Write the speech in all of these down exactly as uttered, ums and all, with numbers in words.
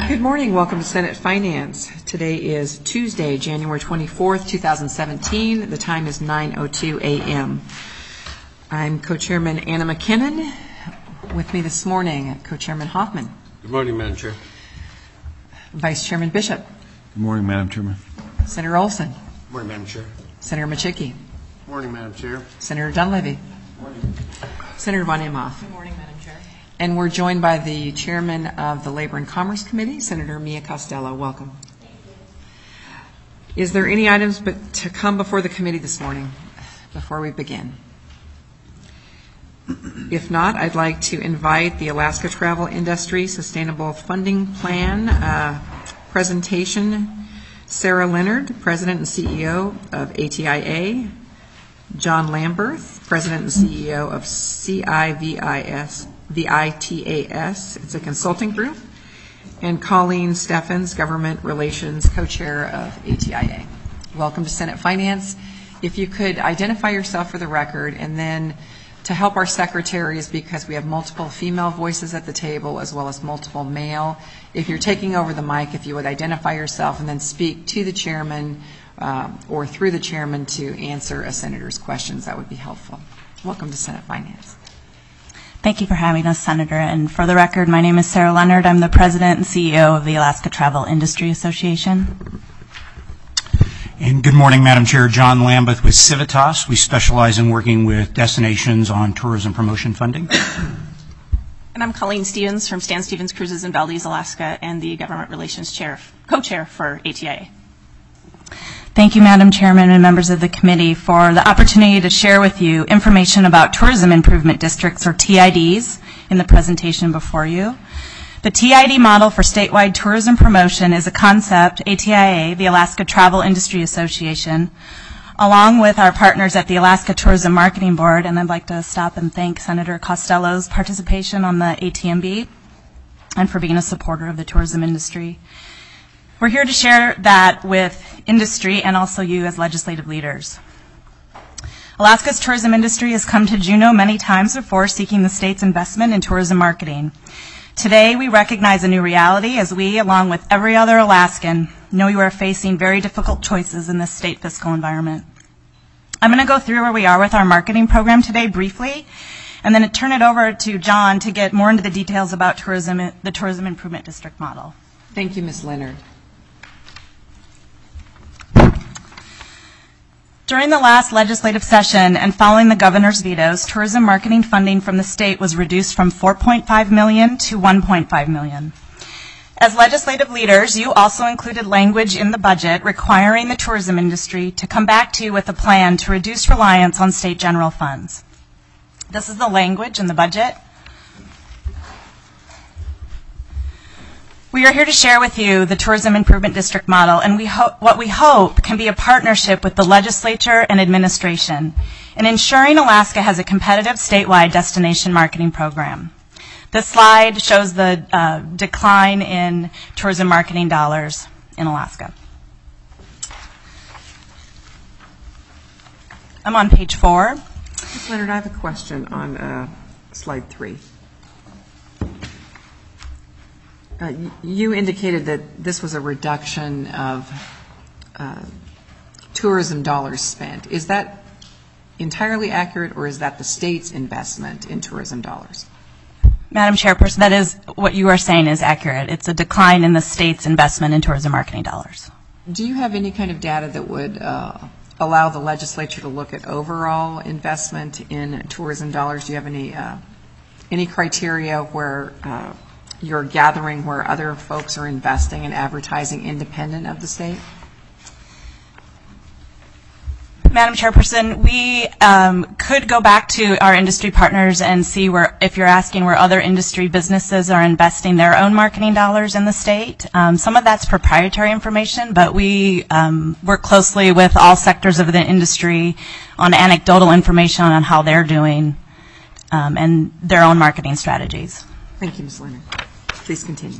Good morning. Welcome to Senate Finance. Today is Tuesday, January twenty-fourth, two thousand seventeen. The time is nine oh two a m I'm Co-Chairman Anna McKinnon. With me this morning, Co-Chairman Hoffman. Good morning, Madam Chair. Vice Chairman Bishop. Good morning, Madam Chairman. Senator Olson. Good morning, Madam Chair. Senator Machicki. Good morning, Madam Chair. Senator Dunleavy. Good morning. Senator Von Imhoff. Good morning, Madam Chair. And we're joined by the Chairman of the Labor and Commerce Committee, Senator Mia Costello. Welcome. Thank you. Is there any items but to come before the committee this morning before we begin? If not, I'd like to invite the Alaska Travel Industry Sustainable Funding Plan uh, presentation. Sarah Leonard, President and C E O of A T I A. John Lamberth, President and C E O of C I V I S, the I T A S. It's a consulting group. And Colleen Steffens, Government Relations Co-Chair of A T I A. Welcome to Senate Finance. If you could identify yourself for the record, and then to help our secretaries, because we have multiple female voices at the table as well as multiple male, if you're taking over the mic, if you would identify yourself and then speak to the chairman uh, or through the chairman to answer a senator's questions, that would be helpful. Welcome to Senate Finance. Thank you for having us, Senator. And for the record, my name is Sarah Leonard. I'm the President and C E O of the Alaska Travel Industry Association. And good morning, Madam Chair. John Lambeth with Civitas. We specialize in working with destinations on tourism promotion funding. And I'm Colleen Stevens from Stan Stevens Cruises in Valdez, Alaska, and the Government Relations Chair, Co-Chair for A T I A. Thank you, Madam Chairman and members of the committee, for the opportunity to share with you information about tourism improvement districts, or T I Ds, in the presentation before you. The T I D model for statewide tourism promotion is a concept A T I A, the Alaska Travel Industry Association, along with our partners at the Alaska Tourism Marketing Board, and I'd like to stop and thank Senator Costello's participation on the A T M B and for being a supporter of the tourism industry. We're here to share that with industry and also you as legislative leaders. Alaska's tourism industry has come to Juneau many times before seeking the state's investment in tourism marketing. Today, we recognize a new reality as we, along with every other Alaskan, know you are facing very difficult choices in this state fiscal environment. I'm going to go through where we are with our marketing program today briefly, and then turn it over to John to get more into the details about tourism, the Tourism Improvement District model. Thank you, Miz Leonard. During the last legislative session and following the governor's vetoes, tourism marketing funding from the state was reduced from four point five million dollars to one point five million dollars. As legislative leaders, you also included language in the budget requiring the tourism industry to come back to you with a plan to reduce reliance on state general funds. This is the language in the budget. We are here to share with you the Tourism Improvement District model, and we ho- what we hope can be a partnership with the legislature and administration in ensuring Alaska has a competitive statewide destination marketing program. This slide shows the uh, decline in tourism marketing dollars in Alaska. I'm on page four. Miz Leonard, I have a question on uh, slide three. Uh, you indicated that this was a reduction of uh, tourism dollars spent. Is that entirely accurate, or is that the state's investment in tourism dollars? Madam Chairperson, that is what you are saying is accurate. It's a decline in the state's investment in tourism marketing dollars. Do you have any kind of data that would uh, allow the legislature to look at overall investment in tourism dollars? Do you have any uh, any criteria where uh, you're gathering where other folks are investing and advertising independent of the state? Madam Chairperson, we um, could go back to our industry partners and see where, if you're asking where other industry businesses are investing their own marketing dollars in the state. Um, some of that's proprietary information, but we um, work closely with all sectors of the industry on anecdotal information on how they're doing um, and their own marketing strategies. Thank you, Miz Leonard. Please continue.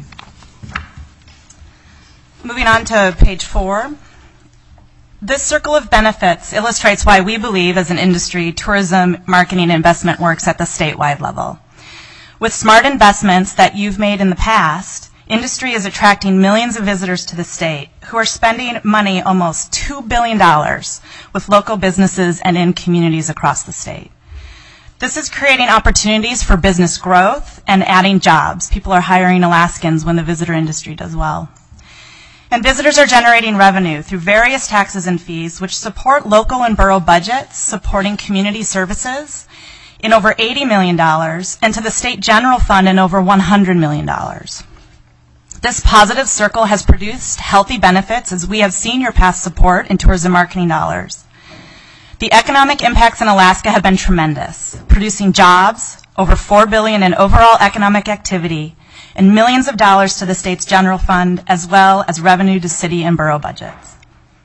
Moving on to page four. This circle of benefits illustrates why we believe as an industry tourism marketing investment works at the statewide level. With smart investments that you've made in the past industry is attracting millions of visitors to the state who are spending money, almost two billion dollars, with local businesses and in communities across the state. This is creating opportunities for business growth and adding jobs. People are hiring Alaskans when the visitor industry does well. And visitors are generating revenue through various taxes and fees which support local and borough budgets, supporting community services in over eighty million dollars, and to the state general fund in over one hundred million dollars. This positive circle has produced healthy benefits as we have seen your past support in tourism marketing dollars. The economic impacts in Alaska have been tremendous, producing jobs, over four billion dollars in overall economic activity, and millions of dollars to the state's general fund, as well as revenue to city and borough budgets.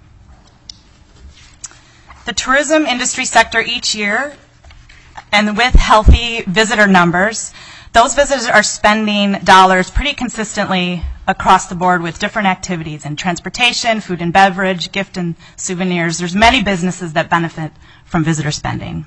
The tourism industry sector each year, and with healthy visitor numbers, those visitors are spending dollars pretty consistently across the board with different activities in transportation, food and beverage, gift and souvenirs. There's many businesses that benefit from visitor spending.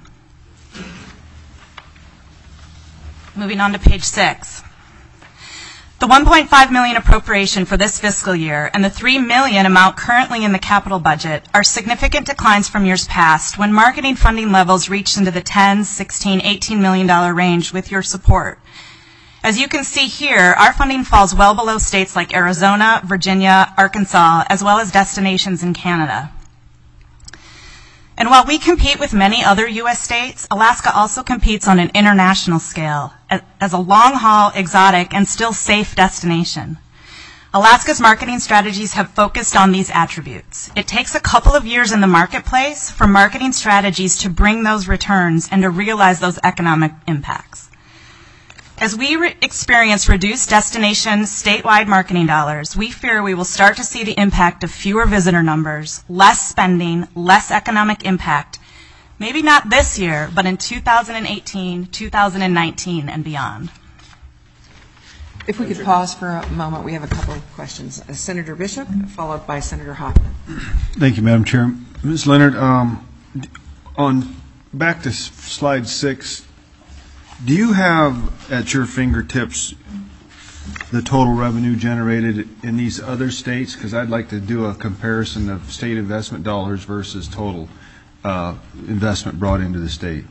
Moving on to page six. The one point five million dollars appropriation for this fiscal year and the three million dollars amount currently in the capital budget are significant declines from years past when marketing funding levels reached into the ten, sixteen, eighteen million dollars range with your support. As you can see here, our funding falls well below states like Arizona, Virginia, Arkansas, as well as destinations in Canada. And while we compete with many other U S states, Alaska also competes on an international scale as a long-haul, exotic, and still safe destination. Alaska's marketing strategies have focused on these attributes. It takes a couple of years in the marketplace for marketing strategies to bring those returns and to realize those economic impacts. As we re- experience reduced destination statewide marketing dollars, we fear we will start to see the impact of fewer visitor numbers, less spending, less economic impact, maybe not this year, but in two thousand eighteen, two thousand nineteen, and beyond. If we could pause for a moment, we have a couple of questions. Uh, Senator Bishop, followed by Senator Hoffman. Thank you, Madam Chair. Miz Leonard, um, on back to s- slide six, do you have at your fingertips the total revenue generated in these other states? Because I'd like to do a comparison of state investment dollars versus total uh, investment brought into the state.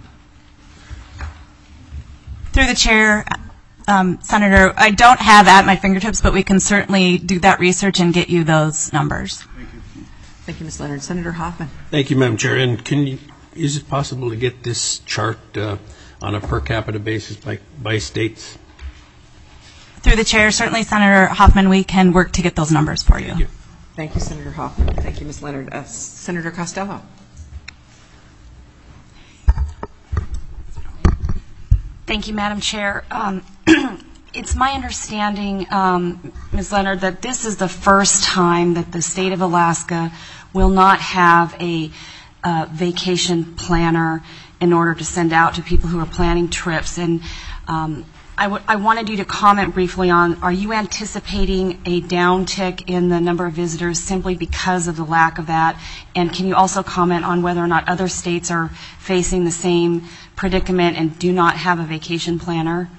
Through the chair, um, Senator, I don't have at my fingertips, but we can certainly do that research and get you those numbers. Thank you. Thank you, Miz Leonard. Senator Hoffman. Thank you, Madam Chair. And can you, is it possible to get this chart uh, on a per capita basis by, by states? Through the chair, certainly, Senator Hoffman, we can work to get those numbers for you. Thank you. Thank you, Senator Hoffman. Thank you, Miz Leonard. Uh, Senator Costello. Thank you, Madam Chair. Um, it's my understanding, um, Miz Leonard, that this is the first time that the state of Alaska will not have a uh, vacation planner in order to send out to people who are planning trips. And um, I, w- I wanted you to comment briefly on, are you anticipating a downtick in the number of visitors simply because of the lack of that? And can you also comment on whether or not other states are facing the same predicament and do not have a vacation planner?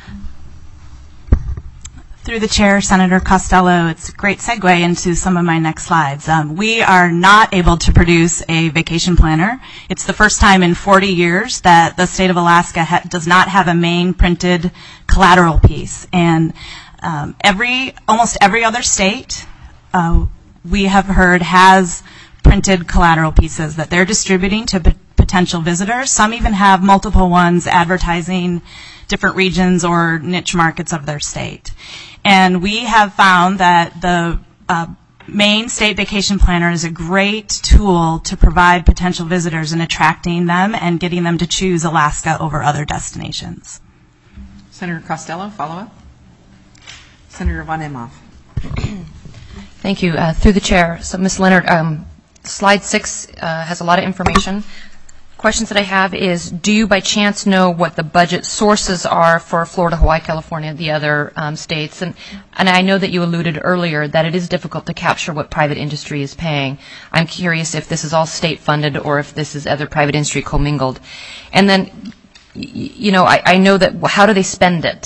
Through the chair, Senator Costello, it's a great segue into some of my next slides. Um, we are not able to produce a vacation planner. It's the first time in forty years that the state of Alaska ha- does not have a main printed collateral piece. And um, every, almost every other state, uh, we have heard, has printed collateral pieces that they're distributing to p- potential visitors. Some even have multiple ones advertising different regions or niche markets of their state. And we have found that the uh, Maine State Vacation Planner is a great tool to provide potential visitors and attracting them and getting them to choose Alaska over other destinations. Senator Costello, follow up. Senator Von Imhoff. Thank you. Uh, through the chair, so Miz Leonard, um, slide six uh, has a lot of information. Questions that I have is, do you by chance know what the budget sources are for Florida, Hawaii, California, the other um, states? And, and I know that you alluded earlier that it is difficult to capture what private industry is paying. I'm curious if this is all state funded or if this is other private industry commingled. And then, y- you know, I, I know that, how do they spend it?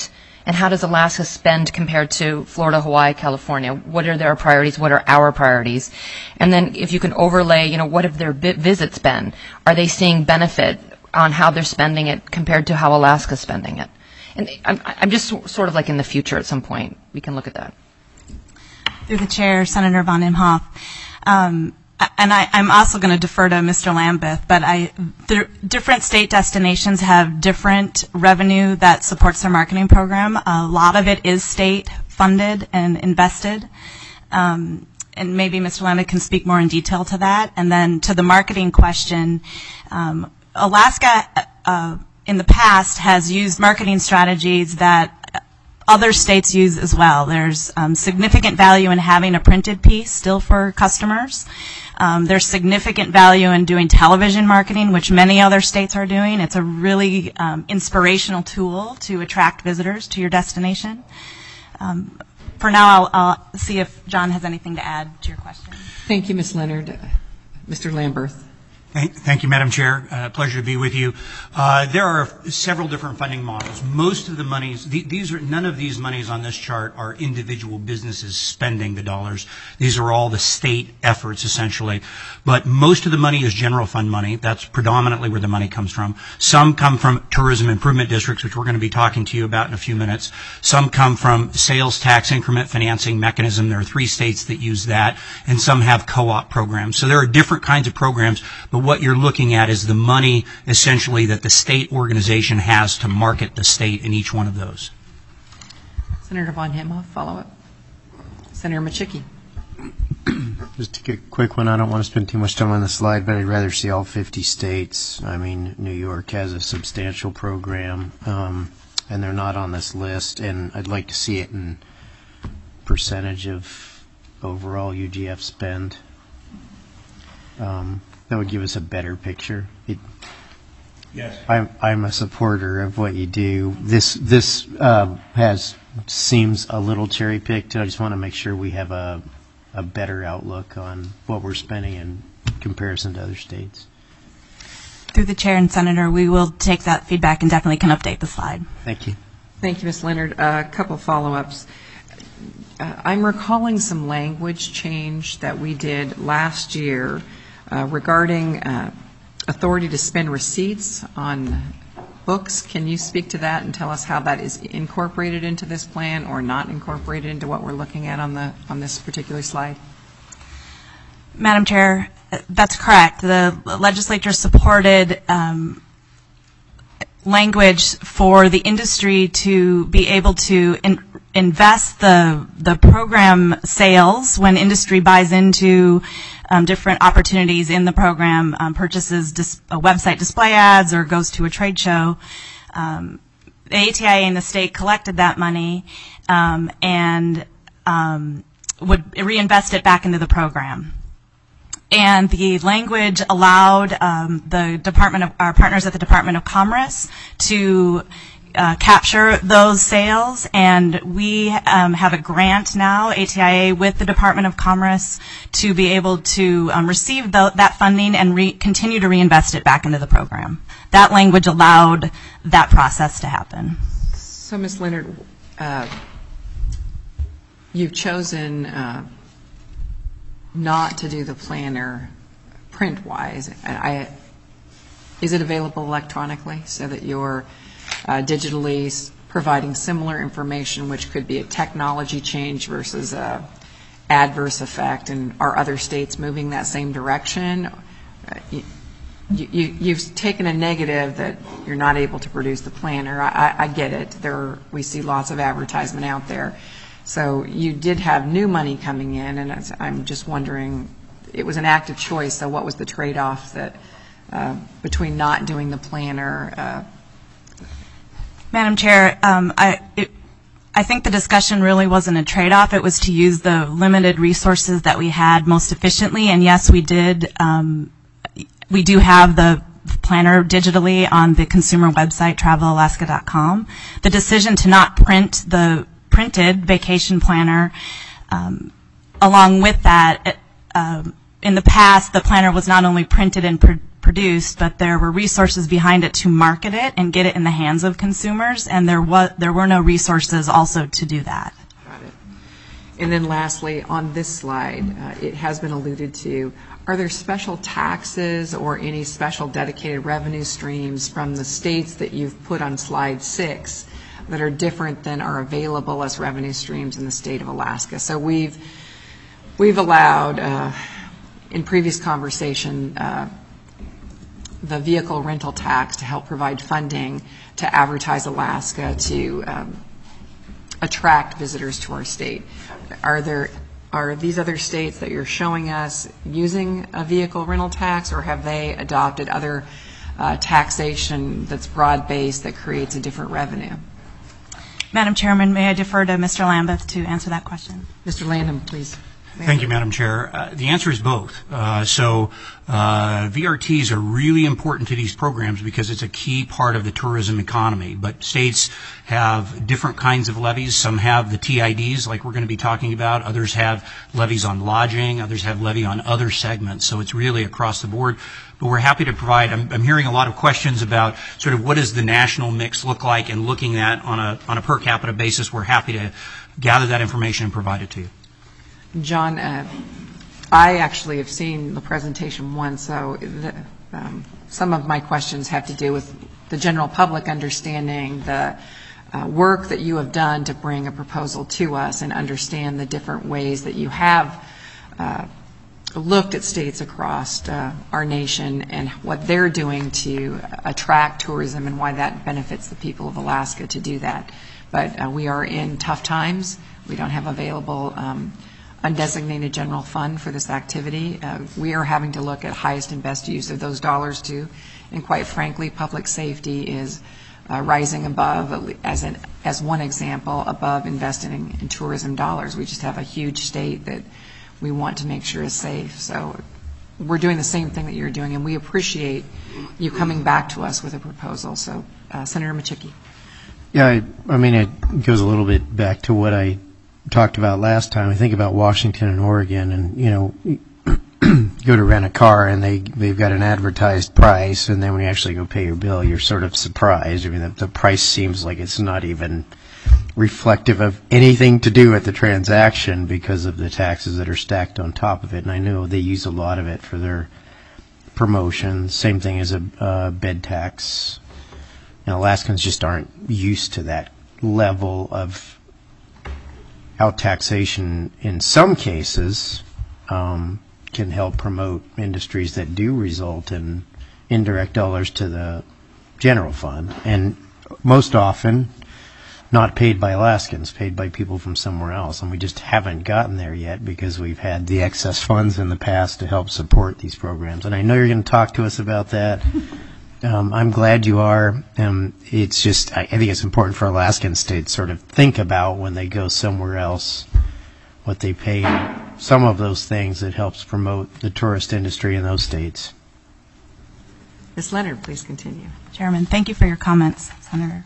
And how does Alaska spend compared to Florida, Hawaii, California? What are their priorities? What are our priorities? And then if you can overlay, you know, what have their bi- visits been? Are they seeing benefit on how they're spending it compared to how Alaska's spending it? And I'm, I'm just sort of like in the future at some point, we can look at that. Through the chair, Senator von Imhoff. Um, and I, I'm also going to defer to Mister Lambeth, but I, the different state destinations have different revenue that supports their marketing program. A lot of it is state funded and invested. Um, and maybe Mister Lambeth can speak more in detail to that. And then to the marketing question, um, Alaska uh, in the past has used marketing strategies that other states use as well. There's um, significant value in having a printed piece still for customers. Um, there's significant value in doing television marketing, which many other states are doing. It's a really um, inspirational tool to attract visitors to your destination. Um, for now, I'll, I'll see if John has anything to add to your question. Thank you, Miz Leonard. Mister Lamberth. Thank, thank you, Madam Chair. Uh, pleasure to be with you. Uh, there are several different funding models. Most of the monies, th- these are none of these monies on this chart are individual businesses spending the dollars. These are all the state efforts, essentially. But most of the money is general fund money. That's predominantly where the money comes from. Some come from tourism improvement districts, which we're going to be talking to you about in a few minutes. Some come from sales tax increment financing mechanism. There are three states that use that, and some have co-op programs. So there are different kinds of programs, but what you're looking at is the money essentially that the state organization has to market the state in each one of those. Senator von Imhoff, follow up. Senator Machicki. Just a quick one. I don't want to spend too much time on the slide, but I'd rather see all fifty states. I mean, New York has a substantial program, um, and they're not on this list, and I'd like to see it in percentage of overall U G F spend. Um, that would give us a better picture. It, yes. I'm, I'm a supporter of what you do. This this uh, has seems a little cherry picked. I just want to make sure we have a a better outlook on what we're spending in comparison to other states. Through the chair and Senator, we will take that feedback and definitely can update the slide. Thank you. Thank you, Miz Leonard. A uh, couple follow-ups. Uh, I'm recalling some language change that we did last year uh, regarding uh, authority to spend receipts on books. Can you speak to that and tell us how that is incorporated into this plan or not incorporated into what we're looking at on the on this particular slide? Madam Chair, that's correct. The legislature supported um, language for the industry to be able to in, invest the the program sales when industry buys into um, different opportunities in the program, um, purchases dis- a website display ads or goes to a trade show. Um, the A T I A and the state collected that money um, and um, would reinvest it back into the program. And the language allowed um, the Department of our partners at the Department of Commerce to uh, capture those sales, and we um, have a grant now, A T I A, with the Department of Commerce to be able to um, receive the, that funding and re- continue to reinvest it back into the program. That language allowed that process to happen. So, Miz Leonard, uh, you've chosen uh, not to do the planner print-wise. I, is it available electronically so that you're uh, digitally s- providing similar information, which could be a technology change versus a adverse effect? And are other states moving that same direction? Uh, you, you, you've taken a negative that you're not able to produce the planner. I, I, I get it. There are, we see lots of advertisement out there. So you did have new money coming in, and I'm just wondering, it was an active choice, so what was the trade-off that uh, between not doing the planner? Uh, Madam Chair, um, I, it, I think the discussion really wasn't a trade-off. It was to use the limited resources that we had most efficiently, and yes, we did. Um, we do have the planner digitally on the consumer website, travel alaska dot com. The decision to not print the printed vacation planner, um, along with that, um, in the past, the planner was not only printed and pr- produced, but there were resources behind it to market it and get it in the hands of consumers, and there was there were no resources also to do that. Got it. And then lastly, on this slide, uh, it has been alluded to, are there special taxes or any special dedicated revenue streams from the states that you've put on slide six that are different than are available as revenue streams in the state of Alaska? So we've we've allowed, uh, in previous conversation, uh, the vehicle rental tax to help provide funding to advertise Alaska to um, attract visitors to our state. Are there Are these other states that you're showing us using a vehicle rental tax, or have they adopted other uh, taxation that's broad-based that creates a different revenue? Madam Chairman, may I defer to Mister Lambeth to answer that question? Mister Landon, please. Thank you, Madam Chair. Uh, the answer is both. Uh, so uh, V R Ts are really important to these programs because it's a key part of the tourism economy. But states have different kinds of levies. Some have the T I Ds, like we're going to be talking about. Others have levies on lodging. Others have levy on other segments. So it's really across the board. But we're happy to provide. I'm, I'm hearing a lot of questions about sort of what does the national mix look like, and looking at on a on a per capita basis. We're happy to gather that information and provide it to you. John, uh, I actually have seen the presentation once, so the, um, some of my questions have to do with the general public understanding the uh, work that you have done to bring a proposal to us and understand the different ways that you have uh, looked at states across uh, our nation and what they're doing to attract tourism and why that benefits the people of Alaska to do that. But uh, we are in tough times. We don't have available um, undesignated general fund for this activity. Uh, we are having to look at highest and best use of those dollars too. And quite frankly, public safety is uh, rising above, as an as one example, above investing in tourism dollars. We just have a huge state that we want to make sure is safe. So we're doing the same thing that you're doing, and we appreciate you coming back to us with a proposal. So, uh, Senator Machicki. Yeah, I, I mean, it goes a little bit back to what I talked about last time. I think about Washington and Oregon, and you know, you go to rent a car and they they've got an advertised price, and then when you actually go pay your bill, you're sort of surprised. I mean, the, the price seems like it's not even reflective of anything to do with the transaction because of the taxes that are stacked on top of it. And I know they use a lot of it for their promotion. Same thing as a uh, bed tax. And Alaskans just aren't used to that level of how taxation, in some cases, um, can help promote industries that do result in indirect dollars to the general fund, and most often not paid by Alaskans, paid by people from somewhere else. And we just haven't gotten there yet because we've had the excess funds in the past to help support these programs. And I know you're going to talk to us about that. Um, I'm glad you are. Um, it's just, I, I think it's important for Alaskans to sort of think about when they go somewhere else what they pay. Some of those things that helps promote the tourist industry in those states. Miz Leonard, please continue. Chairman, thank you for your comments, Senator.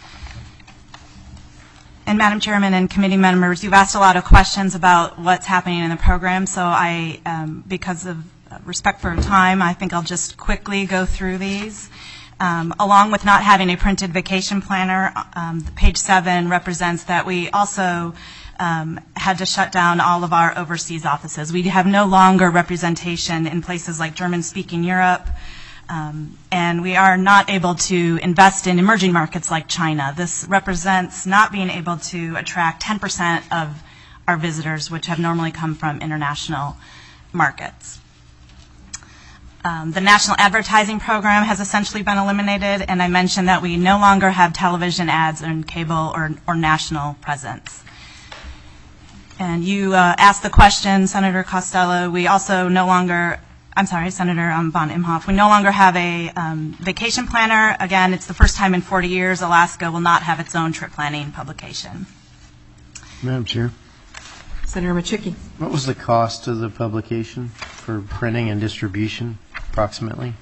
And Madam Chairman and committee members, you've asked a lot of questions about what's happening in the program, so I, um, because of respect for time, I think I'll just quickly go through these. Um, along with not having a printed vacation planner, um, page seven represents that we also um, had to shut down all of our overseas offices. We have no longer representation in places like German-speaking Europe, um, and we are not able to invest in emerging markets like China. This represents not being able to attract ten percent of our visitors, which have normally come from international markets. Um, the national advertising program has essentially been eliminated, and I mentioned that we no longer have television ads and cable or, or national presence. And you uh, asked the question, Senator Costello, we also no longer, I'm sorry, Senator um, von Imhoff, we no longer have a um, vacation planner. Again, it's the first time in forty years Alaska will not have its own trip planning publication. Madam Chair. Senator Machicki. What was the cost of the publication for printing and distribution, approximately?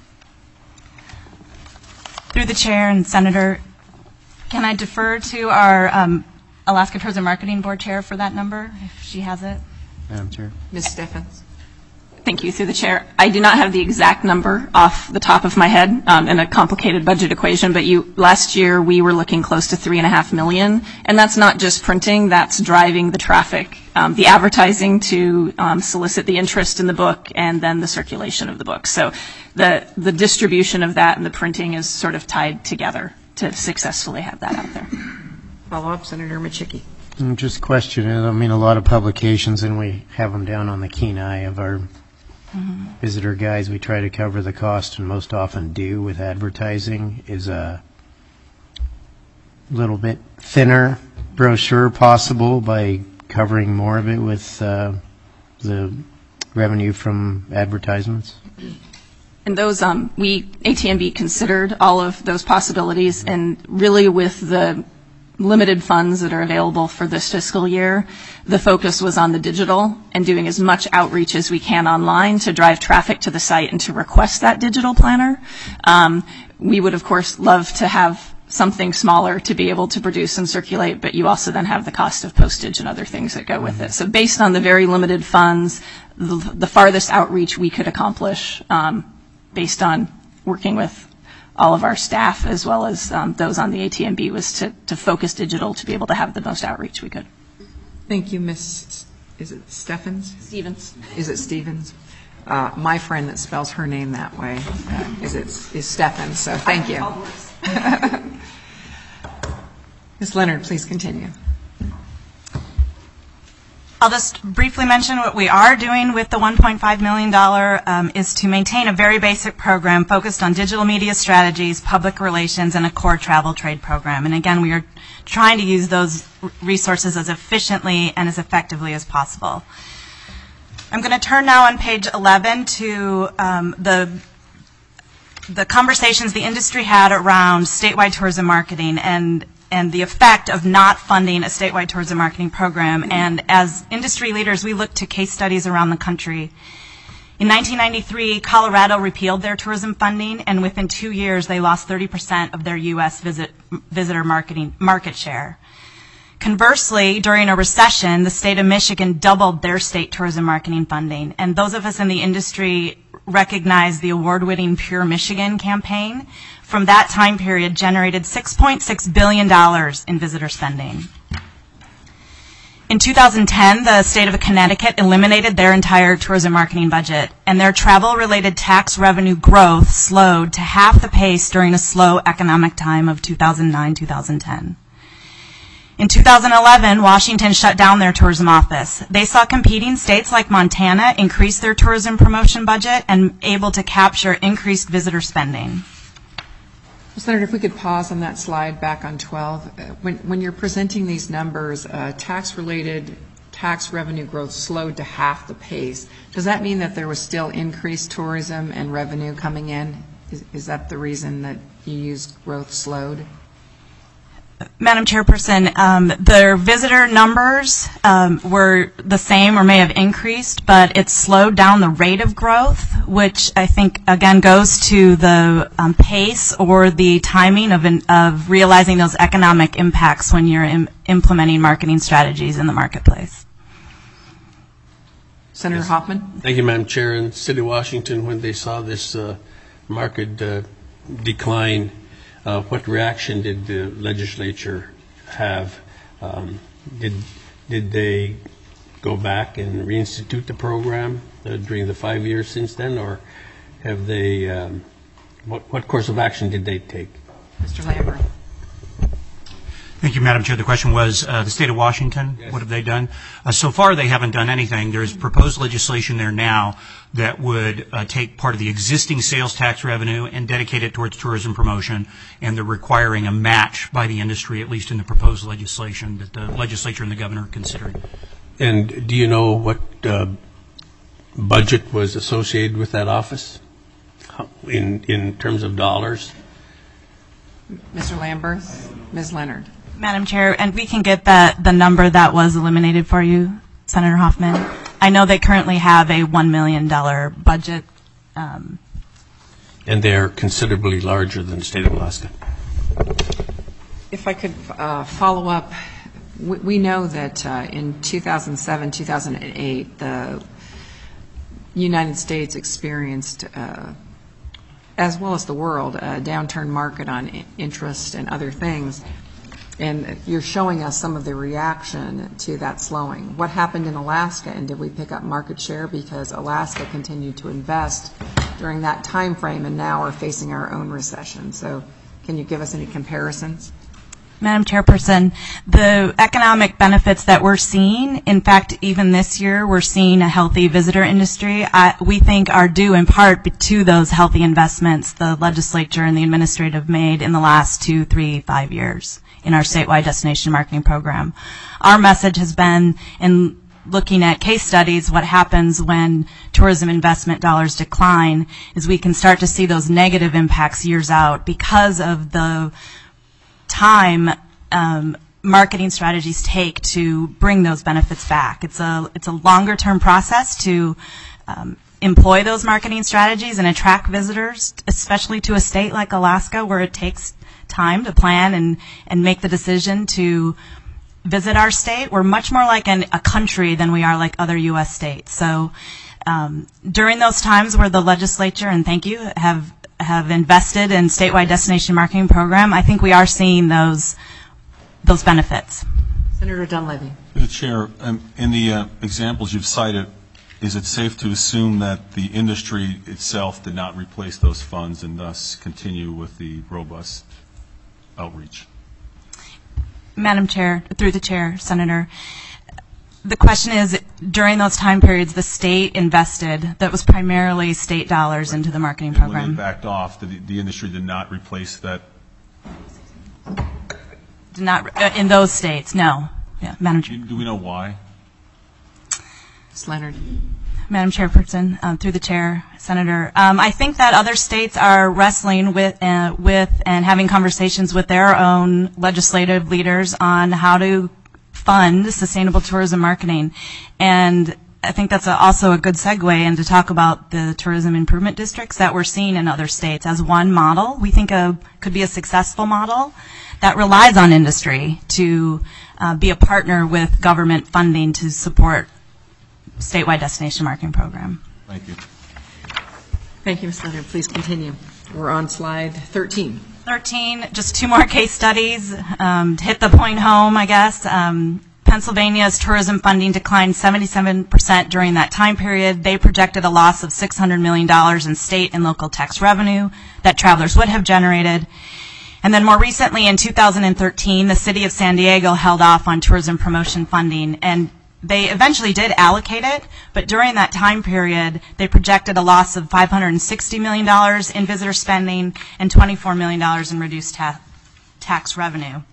Through the chair and Senator, can I defer to our um, Alaska Tourism Marketing Board Chair for that number, if she has it? Madam Chair. Miz Steffens. Thank Thank you, through the chair. I do not have the exact number off the top of my head um, in a complicated budget equation, but you, last year we were looking close to three and a half million, and that's not just printing, that's driving the traffic, um, the advertising to um, solicit the interest in the book, and then the circulation of the book. So the, the distribution of that and the printing is sort of tied together to successfully have that out there. Follow up, Senator Machicki. I'm just questioning, I mean, a lot of publications, and we have them down on the keen eye of our mm-hmm. visitor guides. We try to cover the cost, and most often do with advertising. Is a little bit thinner brochure possible by covering more of it with uh, the revenue from advertisements? And those, um, we, A T M B considered all of those possibilities, and really with the limited funds that are available for this fiscal year, the focus was on the digital and doing as much outreach as we can online to drive traffic to the site and to request that digital planner. Um, we would, of course, love to have something smaller to be able to produce and circulate, but you also then have the cost of postage and other things that go with it. So based on the very limited funds, the, the farthest outreach we could accomplish um, based on working with all of our staff as well as um, those on the A T M B was to, to focus digital to be able to have the most outreach we could. Thank you, Miz Is it Steffens? Stevens. Is it Stevens? Uh, my friend that spells her name that way uh, is it is Steffens. So thank you. Miz Leonard, please continue. I'll just briefly mention what we are doing with the one point five million dollars um, is to maintain a very basic program focused on digital media strategies, public relations, and a core travel trade program. And again, we are trying to use those resources as efficiently and as effectively as possible. I'm going to turn now on page eleven to um, the the conversations the industry had around statewide tourism marketing and and the effect of not funding a statewide tourism marketing program. And as industry leaders, we look to case studies around the country. In nineteen ninety-three, Colorado repealed their tourism funding, and within two years, they lost thirty percent of their U S visit, visitor marketing market share. Conversely, during a recession, the state of Michigan doubled their state tourism marketing funding. And those of us in the industry recognize the award-winning Pure Michigan campaign. From that time period, generated six point six billion dollars in visitor spending. In two thousand ten, the state of Connecticut eliminated their entire tourism marketing budget, and their travel-related tax revenue growth slowed to half the pace during a slow economic time of two thousand nine to two thousand ten. In two thousand eleven, Washington shut down their tourism office. They saw competing states like Montana increase their tourism promotion budget and able to capture increased visitor spending. Senator, if we could pause on that slide back on twelve. Uh, when, when you're presenting these numbers, uh, tax-related tax revenue growth slowed to half the pace. Does that mean that there was still increased tourism and revenue coming in? Is, is that the reason that you used growth slowed? Madam Chairperson, um, their visitor numbers um, were the same or may have increased, but it slowed down the rate of growth, which I think, again, goes to the um, pace or the timing of, in, of realizing those economic impacts when you're im- implementing marketing strategies in the marketplace. Senator Yes. Hoffman? Thank you, Madam Chair. In the City of Washington, when they saw this uh, market uh, decline, Uh, what reaction did the legislature have? Um, did did they go back and reinstitute the program uh, during the five years since then, or have they? Um, what what course of action did they take? Mister Lambert. Thank you, Madam Chair. The question was uh, the state of Washington. Yes. What have they done? Uh, so far, they haven't done anything. There's proposed legislation there now that would uh, take part of the existing sales tax revenue and dedicate it towards tourism promotion, and they're requiring a match by the industry, at least in the proposed legislation that the legislature and the governor are considering. And do you know what uh, budget was associated with that office in in terms of dollars? Mister Lambert? Miz Leonard? Madam Chair, and we can get that the number that was eliminated for you, Senator Hoffman. I know they currently have a one million dollars budget. Um, and they're considerably larger than the state of Alaska. If I could uh, follow up, we, we know that uh, in two thousand seven, two thousand eight, the United States experienced, uh, as well as the world, a downturn market on i- interest and other things. And you're showing us some of the reaction to that slowing. What happened in Alaska, and did we pick up market share because Alaska continued to invest during that time frame and now are facing our own recession? So can you give us any comparisons? Madam Chairperson, the economic benefits that we're seeing, in fact, even this year, we're seeing a healthy visitor industry, uh, we think are due in part to those healthy investments the legislature and the administrative made in the last two, three, five years in our statewide destination marketing program. Our message has been, in looking at case studies, what happens when tourism investment dollars decline is we can start to see those negative impacts years out because of the time um, marketing strategies take to bring those benefits back. It's a it's a longer term process to um, employ those marketing strategies and attract visitors, especially to a state like Alaska where it takes time to plan and, and make the decision to visit our state. We're much more like an, a country than we are like other U S states. So um, during those times where the legislature, and thank you, have have invested in statewide destination marketing program, I think we are seeing those those benefits. Senator Dunleavy. Through the Chair, um, in the uh, examples you've cited, is it safe to assume that the industry itself did not replace those funds and thus continue with the robust outreach? Madam Chair, through the Chair, Senator, the question is, during those time periods, the state invested, that was primarily state dollars into the marketing And program. when they backed off, the, the industry did not replace that? Did not, uh, in those states, no. Yeah, Madam Chair. Do, do we know why? Miz Leonard. Madam Chairperson, um, through the Chair, Senator, um, I think that other states are wrestling with, uh, with and having conversations with their own legislative leaders on how to fund sustainable tourism marketing. And I think that's a, also a good segue in to talk about the tourism improvement districts that we're seeing in other states as one model. We think a, could be a successful model that relies on industry to uh, be a partner with government funding to support statewide destination marketing program. Thank you. Thank you, Miz Leonard. Please continue. We're on slide thirteen. thirteen, just two more case studies um, to hit the point home, I guess. Um, Pennsylvania's tourism funding declined seventy-seven percent during that time period. They projected a loss of six hundred million dollars in state and local tax revenue that travelers would have generated. And then more recently, in two thousand thirteen, the city of San Diego held off on tourism promotion funding, and they eventually did allocate it, but during that time period, they projected a loss of five hundred sixty million dollars in visitor spending and twenty-four million dollars in reduced ta- tax revenue.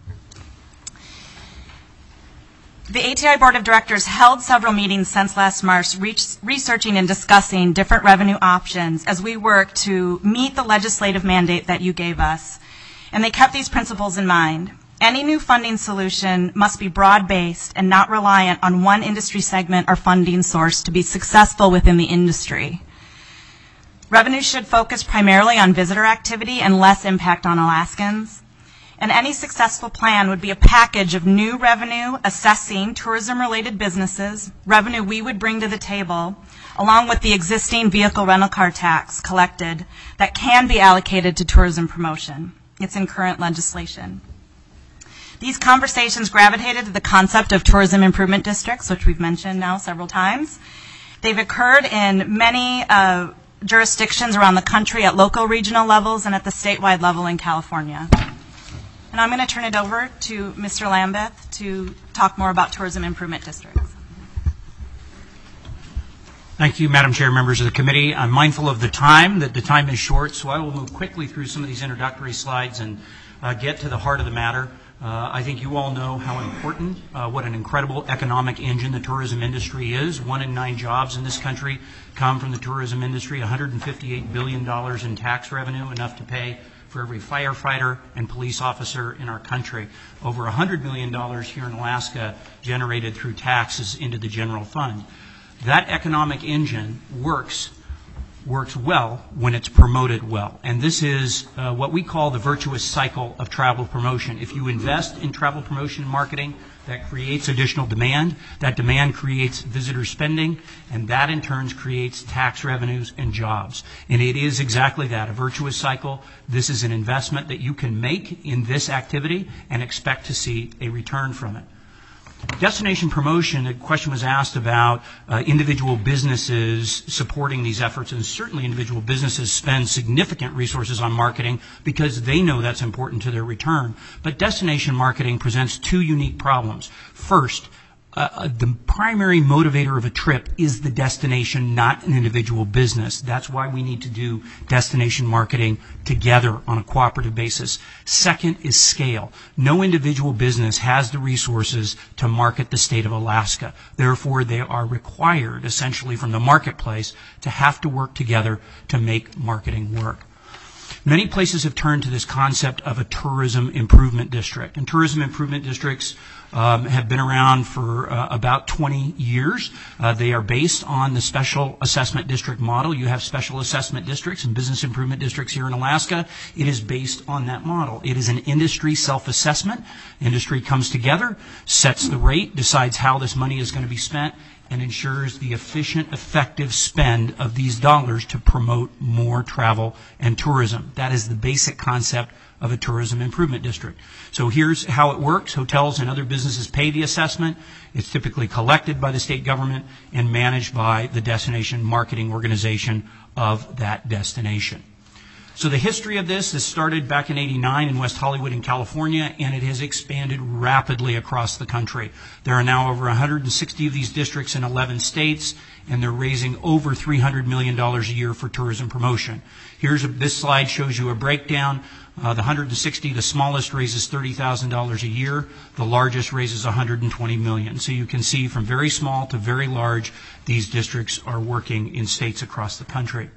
The A T I Board of Directors held several meetings since last March, re- researching and discussing different revenue options as we work to meet the legislative mandate that you gave us. And they kept these principles in mind. Any new funding solution must be broad-based and not reliant on one industry segment or funding source to be successful within the industry. Revenue should focus primarily on visitor activity and less impact on Alaskans. And any successful plan would be a package of new revenue assessing tourism-related businesses, revenue we would bring to the table, along with the existing vehicle rental car tax collected that can be allocated to tourism promotion. It's in current legislation. These conversations gravitated to the concept of tourism improvement districts, which we've mentioned now several times. They've occurred in many uh, jurisdictions around the country at local, regional levels, and at the statewide level in California. And I'm going to turn it over to Mister Lambeth to talk more about tourism improvement districts. Thank you, Madam Chair, members of the committee. I'm mindful of the time, that the time is short, so I will move quickly through some of these introductory slides and uh, get to the heart of the matter. Uh, I think you all know how important, uh, what an incredible economic engine the tourism industry is. One in nine jobs in this country come from the tourism industry, one hundred fifty-eight billion dollars in tax revenue, enough to pay for every firefighter and police officer in our country. Over one hundred million dollars here in Alaska generated through taxes into the general fund. That economic engine works works well when it's promoted well. And this is uh, what we call the virtuous cycle of travel promotion. If you invest in travel promotion and marketing, That creates additional demand. That demand creates visitor spending, and that in turn creates tax revenues and jobs. And it is exactly that, a virtuous cycle. This is an investment that you can make in this activity and expect to see a return from it. Destination promotion, a question was asked about uh, individual businesses supporting these efforts, and certainly individual businesses spend significant resources on marketing because they know that's important to their return. But destination marketing presents two unique problems. First, Uh, the primary motivator of a trip is the destination, not an individual business. That's why we need to do destination marketing together on a cooperative basis. Second is scale. No individual business has the resources to market the state of Alaska. Therefore, they are required, essentially from the marketplace, to have to work together to make marketing work. Many places have turned to this concept of a tourism improvement district. And tourism improvement districts um, have been around for uh, about twenty years. Uh, they are based on the special assessment district model. You have special assessment districts and business improvement districts here in Alaska. It is based on that model. It is an industry self-assessment. Industry comes together, sets the rate, decides how this money is going to be spent, and ensures the efficient, effective spend of these dollars to promote more travel and tourism. That is the basic concept of a tourism improvement district. So here's how it works. Hotels and other businesses pay the assessment. It's typically collected by the state government and managed by the destination marketing organization of that destination. So the history of this, this started back in eighty-nine in West Hollywood in California, and it has expanded rapidly across the country. There are now over one hundred sixty of these districts in eleven states, and they're raising over three hundred million dollars a year for tourism promotion. Here's a, this slide shows you a breakdown. Uh, the one hundred sixty, the smallest raises thirty thousand dollars a year. The largest raises one hundred twenty million dollars. So you can see from very small to very large, these districts are working in states across the country.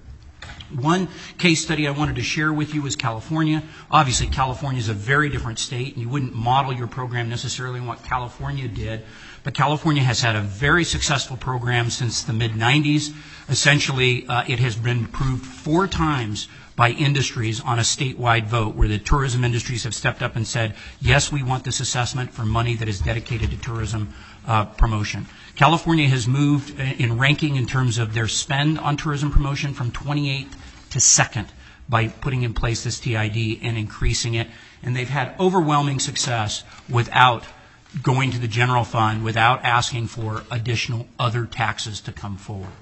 One case study I wanted to share with you is California. Obviously, California is a very different state, and you wouldn't model your program necessarily on what California did. But California has had a very successful program since the mid nineties. Essentially, uh, it has been approved four times by industries on a statewide vote where the tourism industries have stepped up and said, yes, we want this assessment for money that is dedicated to tourism uh, promotion. California has moved in ranking in terms of their spend on tourism promotion from twenty-eighth to second by putting in place this T I D and increasing it. And they've had overwhelming success without going to the general fund, without asking for additional other taxes to come forward.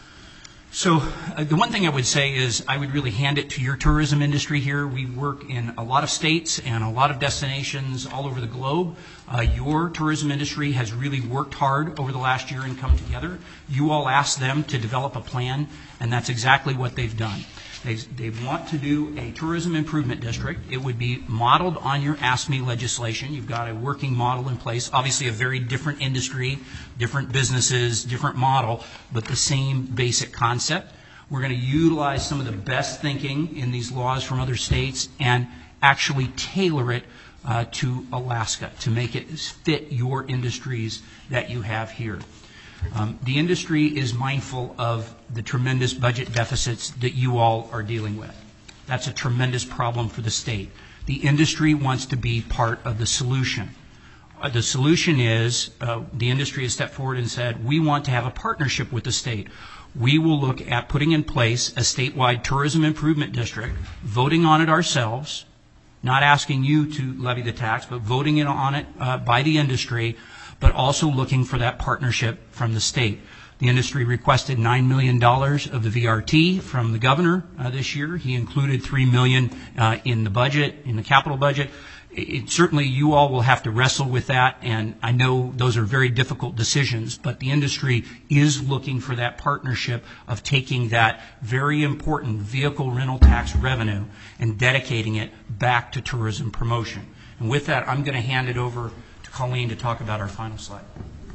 So uh, the one thing I would say is I would really hand it to your tourism industry here. We work in a lot of states and a lot of destinations all over the globe. Uh, your tourism industry has really worked hard over the last year and come together. You all asked them to develop a plan, and that's exactly what they've done. They, they want to do a tourism improvement district. It would be modeled on your Ask Me legislation. You've got a working model in place, obviously a very different industry, different businesses, different model, but the same basic concept. We're going to utilize some of the best thinking in these laws from other states and actually tailor it uh, to Alaska to make it fit your industries that you have here. Um, the industry is mindful of the tremendous budget deficits that you all are dealing with. That's a tremendous problem for the state. The industry wants to be part of the solution. Uh, the solution is uh, the industry has stepped forward and said, we want to have a partnership with the state. We will look at putting in place a statewide tourism improvement district, voting on it ourselves, not asking you to levy the tax, but voting in on it uh, by the industry, but also looking for that partnership from the state. The industry requested nine million dollars of the V R T from the governor uh, this year. He included three million dollars uh, in the budget, in the capital budget. It, certainly you all will have to wrestle with that, and I know those are very difficult decisions, but the industry is looking for that partnership of taking that very important vehicle rental tax revenue and dedicating it back to tourism promotion. And with that, I'm going to hand it over Colleen to talk about our final slide.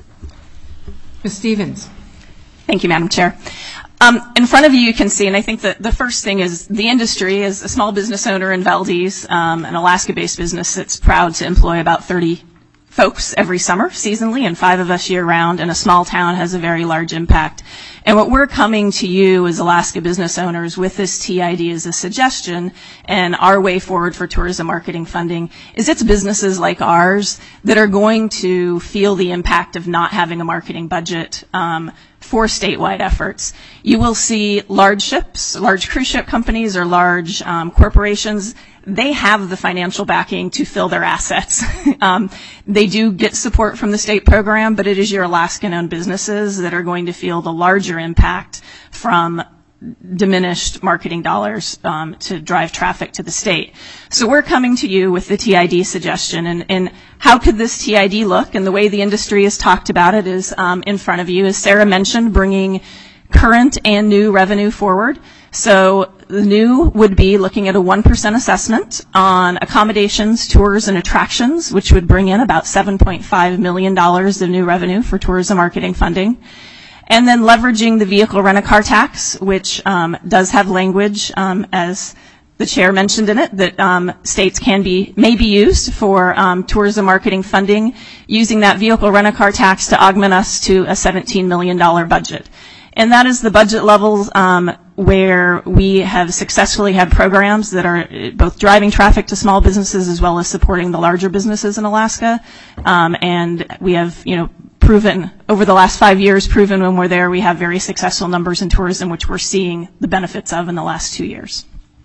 Miz Stevens. Thank you, Madam Chair. Um, in front of you, you can see, and I think that the first thing is the industry is a small business owner in Valdez, um, an Alaska-based business that's proud to employ about thirty folks every summer, seasonally, and five of us year-round, and a small town has a very large impact. And what we're coming to you as Alaska business owners with this T I D as a suggestion, and our way forward for tourism marketing funding, is it's businesses like ours that are going to feel the impact of not having a marketing budget um, for statewide efforts. You will see large ships, large cruise ship companies, or large um, corporations. They have the financial backing to fill their assets. um, they do get support from the state program, but it is your Alaskan-owned businesses that are going to feel the larger impact from diminished marketing dollars um, to drive traffic to the state. So we're coming to you with the T I D suggestion, and, and how could this T I D look? And the way the industry has talked about it is um, in front of you, as Sarah mentioned, bringing current and new revenue forward. So the new would be looking at a one percent assessment on accommodations, tours, and attractions, which would bring in about seven point five million dollars of new revenue for tourism marketing funding. And then leveraging the vehicle rent-a-car tax, which um, does have language, um, as the chair mentioned in it, that um, states can be, may be used for um, tourism marketing funding, using that vehicle rent-a-car tax to augment us to a seventeen million dollars budget. And that is the budget levels um, where we have successfully had programs that are both driving traffic to small businesses as well as supporting the larger businesses in Alaska. Um, and we have, you know, proven over the last five years, proven when we're there, we have very successful numbers in tourism, which we're seeing the benefits of in the last two years.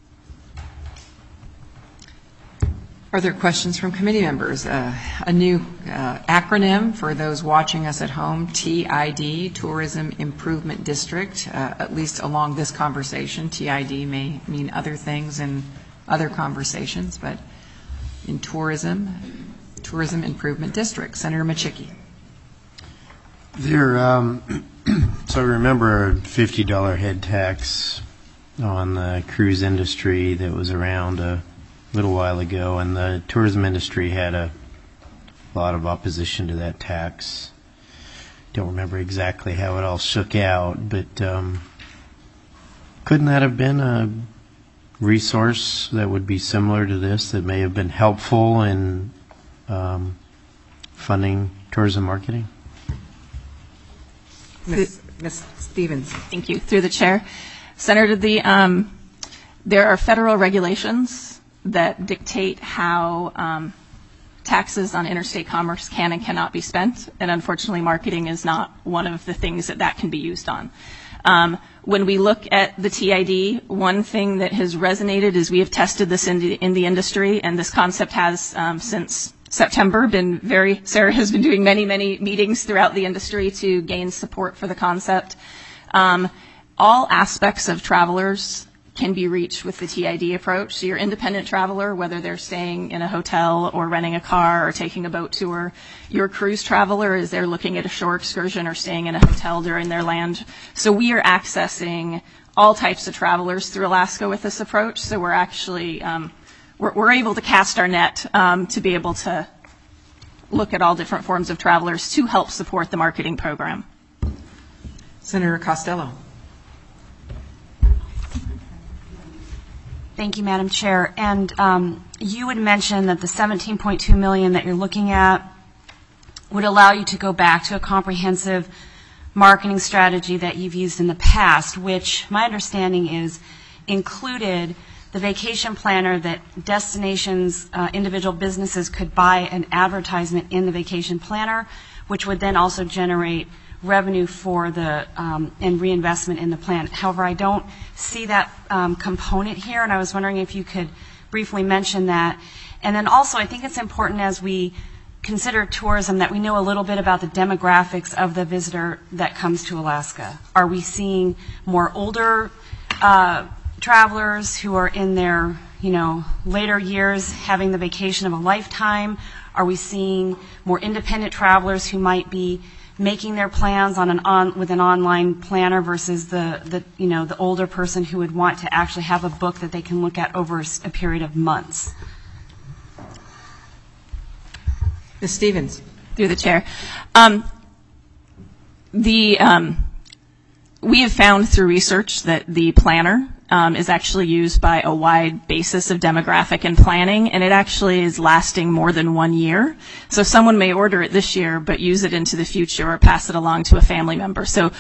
Are there questions from committee members? Uh, a new uh, acronym for those watching us at home, T I D, Tourism Improvement District, uh, at least along this conversation. T I D may mean other things in other conversations, but in tourism, Tourism Improvement District. Senator Machicki. There, um, so I remember a fifty dollar head tax on the cruise industry that was around a little while ago, and the tourism industry had a lot of opposition to that tax. Don't remember exactly how it all shook out, but um, couldn't that have been a resource that would be similar to this that may have been helpful in um, funding tourism marketing? Miz Miz Stevens. Thank you. Through the chair. Senator, the, um, there are federal regulations that dictate how um, taxes on interstate commerce can and cannot be spent, and unfortunately marketing is not one of the things that that can be used on. Um, when we look at the T I D, one thing that has resonated is we have tested this in the, in the industry, and this concept has um, since September been very, Sarah has been doing many, many meetings throughout the industry to gain support for the concept. Um, all aspects of travelers can be reached with the T I D approach. So your independent traveler, whether they're staying in a hotel or renting a car or taking a boat tour, your cruise traveler is they're looking at a shore excursion or staying in a hotel during their land. So we are accessing all types of travelers through Alaska with this approach. So we're actually, um, we're, we're able to cast our net um, to be able to look at all different forms of travelers to help support the marketing program. Senator Costello. Thank you, Madam Chair. And um, you had mentioned that the seventeen point two million dollars that you're looking at would allow you to go back to a comprehensive marketing strategy that you've used in the past, which my understanding is included the vacation planner that destinations, uh, individual businesses could buy an advertisement in the vacation planner, which would then also generate revenue for the um, and reinvestment in the plan. However, I don't see that um, component here, and I was wondering if you could briefly mention that. And then also, I think it's important as we consider tourism that we know a little bit about the demographics of the visitor that comes to Alaska. Are we seeing more older uh, travelers who are in their, you know, later years having the vacation of a lifetime? Are we seeing more independent travelers who might be making their plans on an on with an online planner versus the, the you know the older person who would want to actually have a book that they can look at over a period of months? Miz Stevens. Through the chair. Um, the um, we have found through research that the planner um, is actually used by a wide basis of demographic and planning, and it actually is lasting more than one year. So someone may order it this year but use it into the future or pass it along to a family member. So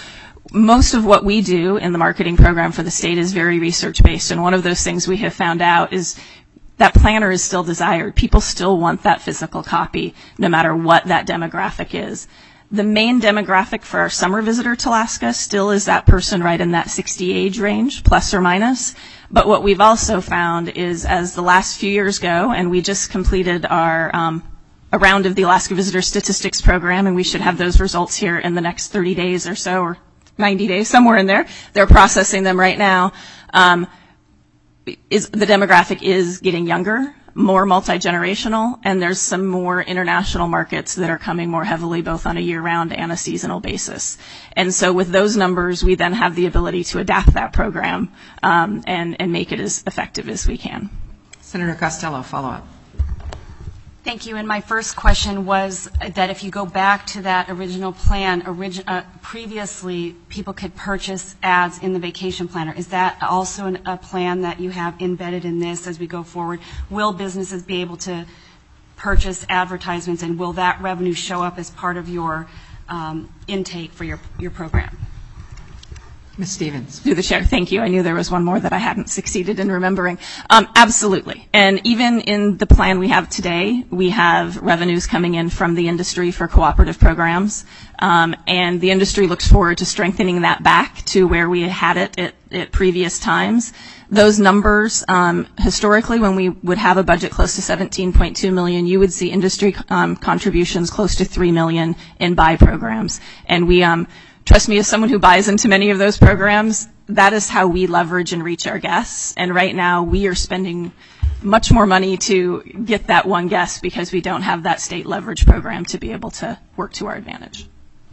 most of what we do in the marketing program for the state is very research-based, and one of those things we have found out is that planner is still desired. People still want that physical copy, no matter what that demographic is. The main demographic for our summer visitor to Alaska still is that person right in that sixty age range, plus or minus. But what we've also found is, as the last few years go, and we just completed our um, a round of the Alaska Visitor Statistics Program, and we should have those results here in the next thirty days or so, or ninety days, somewhere in there. They're processing them right now. Um, is the demographic is getting younger, more multi-generational, and there's some more international markets that are coming more heavily both on a year-round and a seasonal basis. And so with those numbers, we then have the ability to adapt that program um, and, and make it as effective as we can. Senator Costello, follow-up. Thank you. And my first question was that if you go back to that original plan, origi- uh, previously people could purchase ads in the vacation planner. Is that also an, a plan that you have embedded in this as we go forward? Will businesses be able to purchase advertisements, and will that revenue show up as part of your um, intake for your, your program? Miz Stevens. Through the chair, thank you. I knew there was one more that I hadn't succeeded in remembering. Um, absolutely. And even in the plan we have today, we have revenues coming in from the industry for cooperative programs. Um, and the industry looks forward to strengthening that back to where we had it at, at previous times. Those numbers, um, historically, when we would have a budget close to seventeen point two million dollars, you would see industry um, contributions close to three million dollars in buy programs. And we um, Trust me, as someone who buys into many of those programs, that is how we leverage and reach our guests. And right now, we are spending much more money to get that one guest because we don't have that state leverage program to be able to work to our advantage.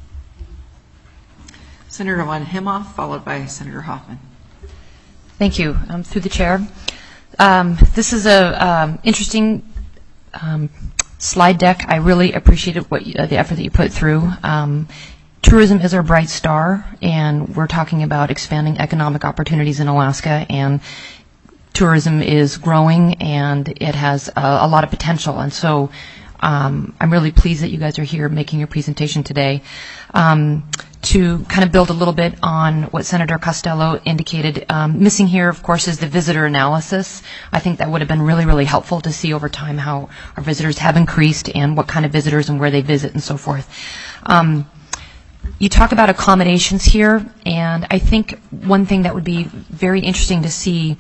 Senator Von Himhoff, followed by Senator Hoffman. Thank you. Um, through the chair. Um, this is a um, interesting um, slide deck. I really appreciated what you, uh, the effort that you put through. Um, Tourism is our bright star, and we're talking about expanding economic opportunities in Alaska, and tourism is growing, and it has a, a lot of potential. And so um, I'm really pleased that you guys are here making your presentation today. Um, to kind of build a little bit on what Senator Costello indicated, um, missing here, of course, is the visitor analysis. I think that would have been really, really helpful to see over time how our visitors have increased and what kind of visitors and where they visit and so forth. Um, You talk about accommodations here, and I think one thing that would be very interesting to see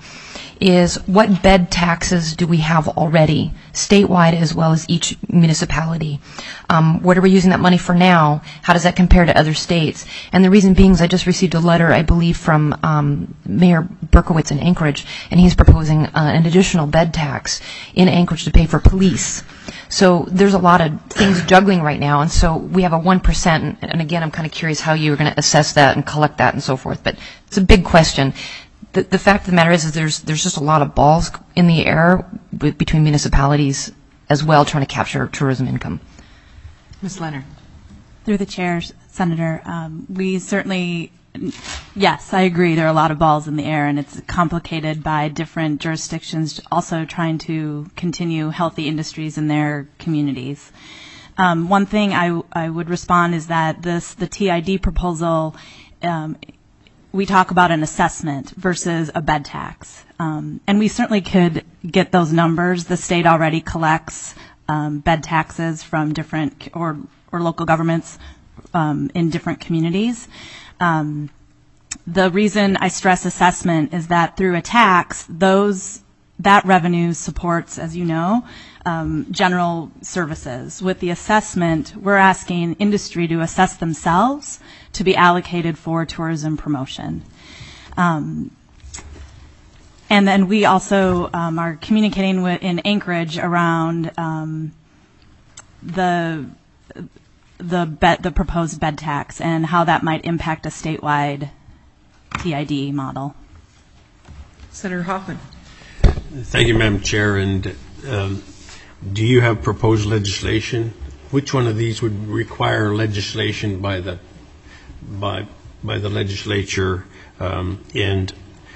is what bed taxes do we have already, statewide as well as each municipality. Um, what are we using that money for now? How does that compare to other states? And the reason being is I just received a letter, I believe, from um, Mayor Berkowitz in Anchorage, and he's proposing uh, an additional bed tax in Anchorage to pay for police. So there's a lot of things juggling right now, and so we have a one percent, and, and again, I'm kind of curious how you're going to assess that and collect that and so forth, but it's a big question. The, the fact of the matter is, is there's, there's just a lot of balls in the air b- between municipalities as well trying to capture tourism income. Miz Leonard. Through the chair, Senator, um, we certainly, yes, I agree, there are a lot of balls in the air, and it's complicated by different jurisdictions also trying to continue healthy industries in their communities. Um, one thing I, I would respond is that this the T I D proposal, um, we talk about an assessment versus a bed tax. Um, and we certainly could get those numbers. The state already collects um, bed taxes from different or, or local governments um, in different communities. Um, the reason I stress assessment is that through a tax, those that revenue supports, as you know, um, general services. With the assessment, we're asking industry to assess themselves to be allocated for tourism promotion. Um, and then we also um, are communicating with, in Anchorage around um, the the bed, the proposed bed tax and how that might impact a statewide T I D model. Senator Hoffman. Thank you, Madam Chair. And um, do you have proposed legislation? Which one of these would require legislation by the by by the legislature? Um, and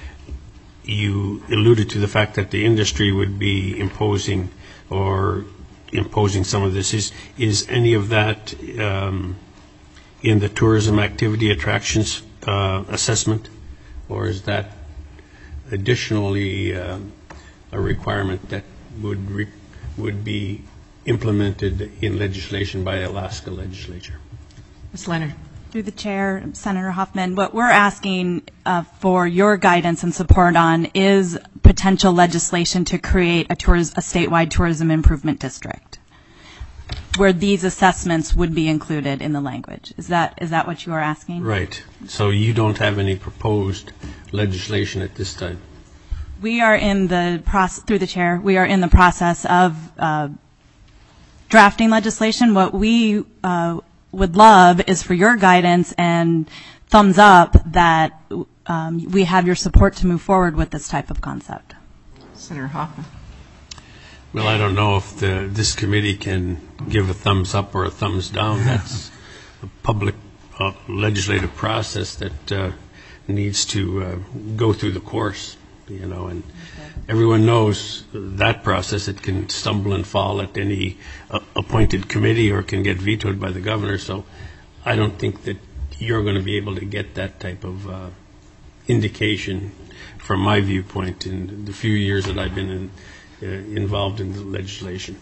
you alluded to the fact that the industry would be imposing or imposing some of this. Is is any of that um, in the tourism activity attractions uh, assessment, or is that additionally uh, a requirement that would re- would be implemented in legislation by the Alaska legislature? Miz Leonard. Through the chair, Senator Hoffman, what we're asking uh, for your guidance and support on is potential legislation to create a, touriz- a statewide tourism improvement district, where these assessments would be included in the language. Is that is that what you are asking? Right. So you don't have any proposed legislation at this time? We are in the process, through the chair, we are in the process of uh, drafting legislation. What we uh, would love is for your guidance and thumbs up that um, we have your support to move forward with this type of concept. Senator Hoffman. Well, I don't know if the, this committee can give a thumbs up or a thumbs down. That's a public uh, legislative process that uh, needs to uh, go through the course, you know, and everyone knows that process. It can stumble and fall at any uh, appointed committee or can get vetoed by the governor. So I don't think that you're going to be able to get that type of uh, indication from my viewpoint in the few years that I've been in, uh, involved in the legislation.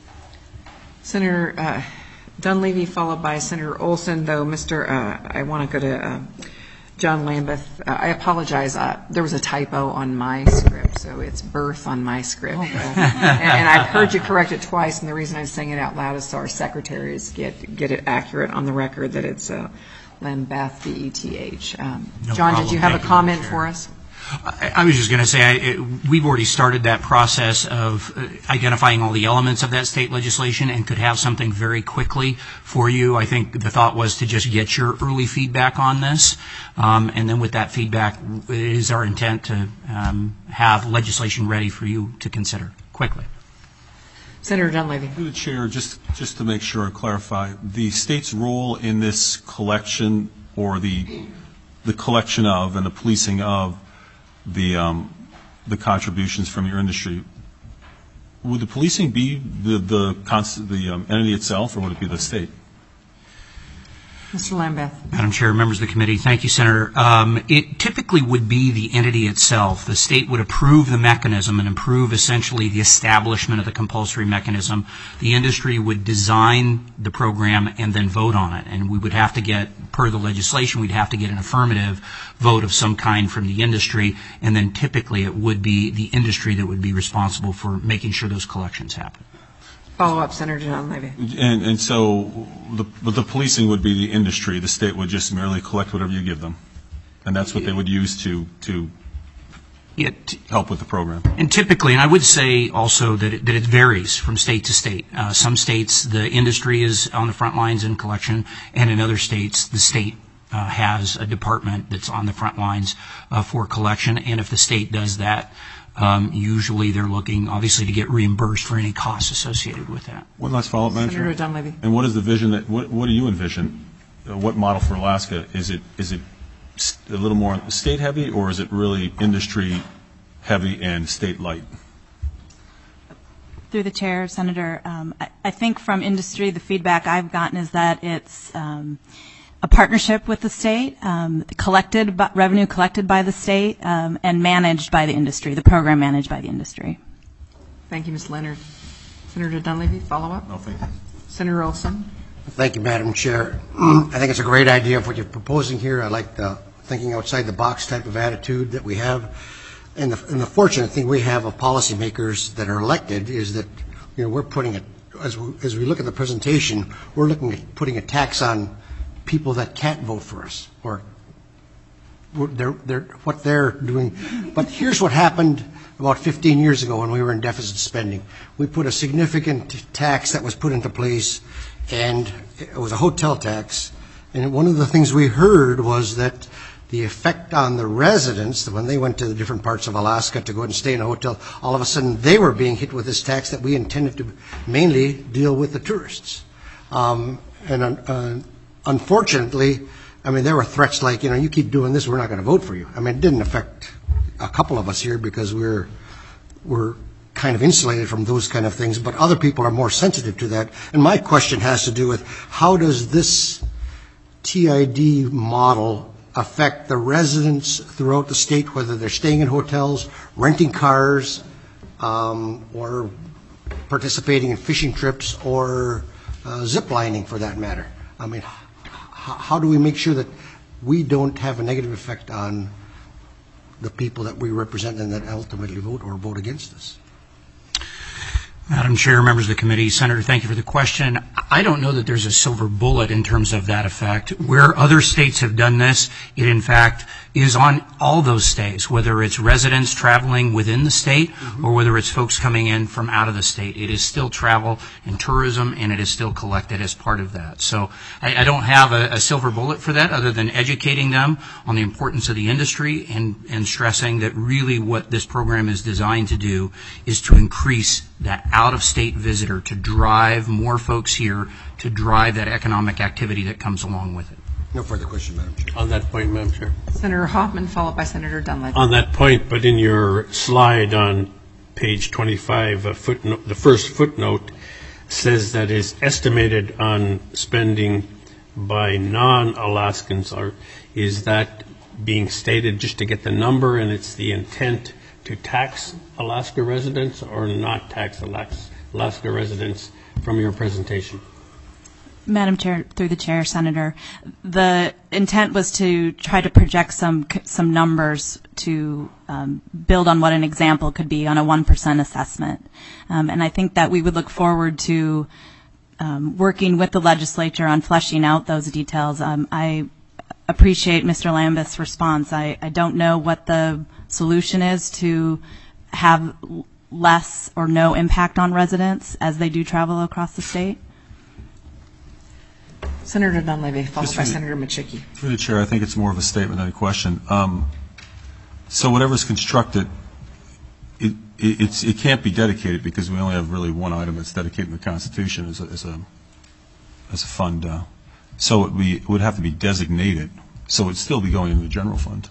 Senator uh, Dunleavy, followed by Senator Olson, though, Mister Uh, I want to go to uh, John Lambeth. Uh, I apologize. Uh, there was a typo on my script, so it's birth on my script. Uh, and, and I've heard you correct it twice, and the reason I'm saying it out loud is so our secretaries get get it accurate on the record that it's uh, Lambeth, B E T H. Um, No John, problem. did you have Thank a you, comment Chair. for us? I, I was just going to say, I, it, we've already started that process of uh, identifying all the elements of that state legislation and could have something very quickly for you. I think the thought was to just get your early feedback on this, um, and then with that feedback, it is our intent to um, have legislation ready for you to consider quickly. Senator Dunleavy. Through the chair, just, just to make sure and clarify, the state's role in this collection or the, the collection of and the policing of the um, the contributions from your industry, would the policing be the the, const- the um, entity itself, or would it be the state? Mister Lambeth. Madam Chair, members of the committee, thank you, Senator. Um, it typically would be the entity itself. The state would approve the mechanism and approve essentially the establishment of the compulsory mechanism. The industry would design the program and then vote on it. And we would have to get, per the legislation, we'd have to get an affirmative vote of some kind from the industry. And then typically it would be the industry that would be responsible for making sure those collections happen. Follow up, Senator Dunleavy. And, and so the, but the policing would be the industry. The state would just merely collect whatever you give them. And that's what they would use to, to It, help with the program. And typically, and I would say also that it, that it varies from state to state. Uh, some states, the industry is on the front lines in collection, and in other states, the state uh, has a department that's on the front lines uh, for collection. And if the state does that, um, usually they're looking, obviously, to get reimbursed for any costs associated with that. One last follow-up, Madam Chair. Senator Dunleavy. And what is the vision that, what, what do you envision? Uh, what model for Alaska? Is it, is it a little more state heavy, or is it really industry heavy and state light? Through the chair, Senator, um, I, I think from industry, the feedback I've gotten is that it's um, a partnership with the state, um, collected by, revenue collected by the state, um, and managed by the industry, the program managed by the industry. Thank you, Miz Leonard. Senator Dunleavy, follow up. No, thank you. Senator Olson. Thank you, Madam Chair. I think it's a great idea of what you're proposing here. I like the thinking outside the box type of attitude that we have. And the, and the fortunate thing we have of policymakers that are elected is that, you know, we're putting it, as we, as we look at the presentation, we're looking at putting a tax on people that can't vote for us, or they're, they're, what they're doing. But here's what happened about fifteen years ago when we were in deficit spending. We put a significant tax that was put into place, and it was a hotel tax. And one of the things we heard was that the effect on the residents, when they went to the different parts of Alaska to go and stay in a hotel, all of a sudden they were being hit with this tax that we intended to mainly deal with the tourists. Um, and uh, unfortunately, I mean, there were threats like, you know, you keep doing this, we're not going to vote for you. I mean, it didn't affect a couple of us here because we're we're kind of insulated from those kind of things, but other people are more sensitive to that. And my question has to do with how does this T I D model affect the residents throughout the state, whether they're staying in hotels, renting cars, um, or participating in fishing trips, or uh, zip lining for that matter? I mean, h- how do we make sure that we don't have a negative effect on the people that we represent and that ultimately vote or vote against us? Madam Chair, members of the committee, Senator, thank you for the question. I don't know that there's a silver bullet in terms of that effect. Where other states have done this, it in fact is on all those states, whether it's residents traveling within the state mm-hmm. or whether it's folks coming in from out of the state. It is still travel and tourism, and it is still collected as part of that. So I, I don't have a, a silver bullet for that other than educating them on the importance of the industry and, and stressing that really what this program is designed to do is to increase that out-of-state visitor, to drive more folks here, to drive that economic activity that comes along with it. No further question, Madam Chair. On that point, Madam Chair. Senator Hoffman, followed by Senator Dunleavy. On that point, but in your slide on page twenty-five, a footnote, the first footnote says that is estimated on spending by non-Alaskans. Are, is that being stated just to get the number, and it's the intent to tax Alaska residents or not tax Alaska residents from your presentation? Madam Chair, through the chair, Senator, the intent was to try to project some some numbers to um, build on what an example could be on a one percent assessment. Um, and I think that we would look forward to um, working with the legislature on fleshing out those details. Um, I appreciate Mister Lambeth's response. I, I don't know what the solution is to have less or no impact on residents as they do travel across the state. Senator Dunleavy, followed Just by the, Senator Michicki. Through the chair, I think it's more of a statement than a question. Um, so whatever's constructed, it, it, it's, it can't be dedicated because we only have really one item that's dedicated in the Constitution as a, as a, as a fund. Uh, so it, be, it would have to be designated. So it would still be going into the general fund.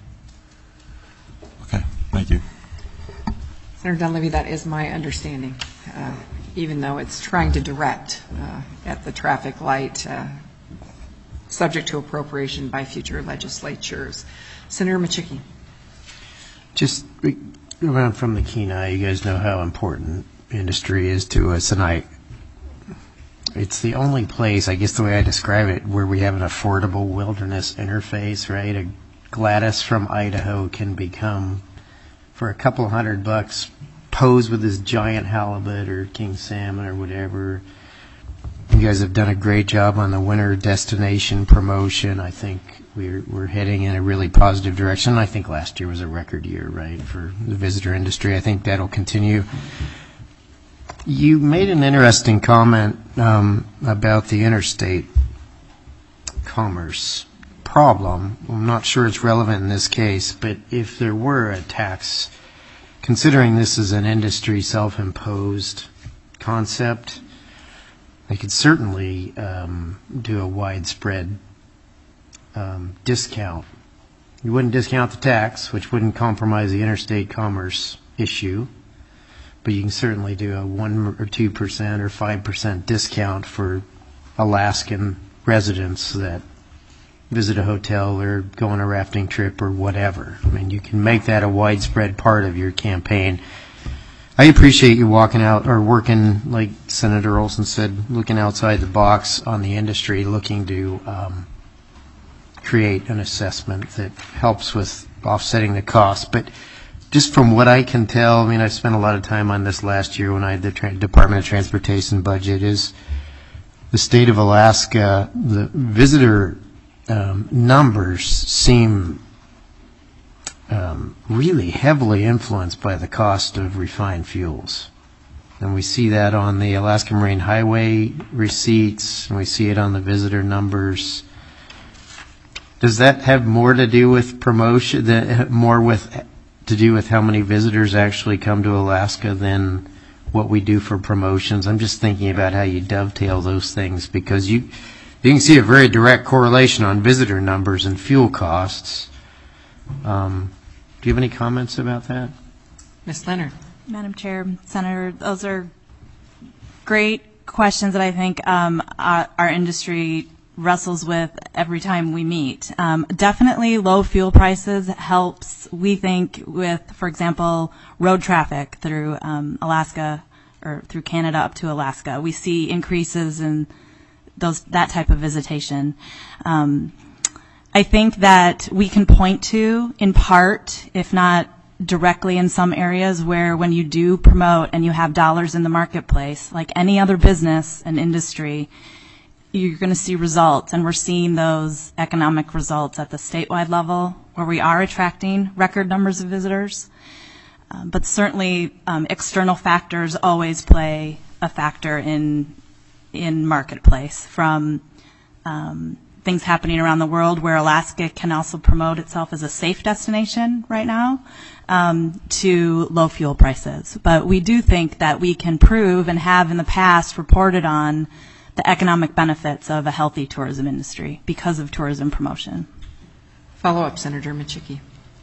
Okay, thank you. Senator Dunleavy, that is my understanding, uh, even though it's trying to direct uh, at the traffic light, uh, subject to appropriation by future legislatures. Senator Michicki. Just around from the Kenai, you guys know how important industry is to us, and I, it's the only place, I guess the way I describe it, where we have an affordable wilderness interface, right? A Gladys from Idaho can become, for a couple hundred bucks, pose with this giant halibut or king salmon or whatever. You guys have done a great job on the winter destination promotion. I think we're we're heading in a really positive direction. I think last year was a record year, right, for the visitor industry. I think that'll continue. You made an interesting comment um, about the interstate commerce problem. I'm not sure it's relevant in this case, but if there were a tax, considering this is an industry self-imposed concept, they could certainly um, do a widespread um, discount. You wouldn't discount the tax, which wouldn't compromise the interstate commerce issue, but you can certainly do a one or two percent or five percent discount for Alaskan residents that visit a hotel or go on a rafting trip or whatever. I mean, you can make that a widespread part of your campaign. I appreciate you walking out or working, like Senator Olson said, looking outside the box on the industry, looking to um, create an assessment that helps with offsetting the cost. But just from what I can tell, I mean, I spent a lot of time on this last year when I had the tra- Department of Transportation budget, is the state of Alaska, the visitor um, numbers seem Um, really heavily influenced by the cost of refined fuels. And we see that on the Alaska Marine Highway receipts, and we see it on the visitor numbers. Does that have more to do with promotion, the, more with to do with how many visitors actually come to Alaska than what we do for promotions? I'm just thinking about how you dovetail those things, because you, you can see a very direct correlation on visitor numbers and fuel costs. Um, do you have any comments about that? Miz Leonard. Madam Chair, Senator, those are great questions that I think um, our, our industry wrestles with every time we meet. Um, definitely low fuel prices helps, we think, with, for example, road traffic through um, Alaska or through Canada up to Alaska. We see increases in those that type of visitation. Um, I think that we can point to, in part, if not directly in some areas, where when you do promote and you have dollars in the marketplace, like any other business and industry, you're going to see results, and we're seeing those economic results at the statewide level where we are attracting record numbers of visitors. Um, but certainly um, external factors always play a factor in in marketplace, from um, things happening around the world where Alaska can also promote itself as a safe destination right now, um, to low fuel prices. But we do think that we can prove, and have in the past reported on, the economic benefits of a healthy tourism industry because of tourism promotion. Follow-up, Senator Michicki.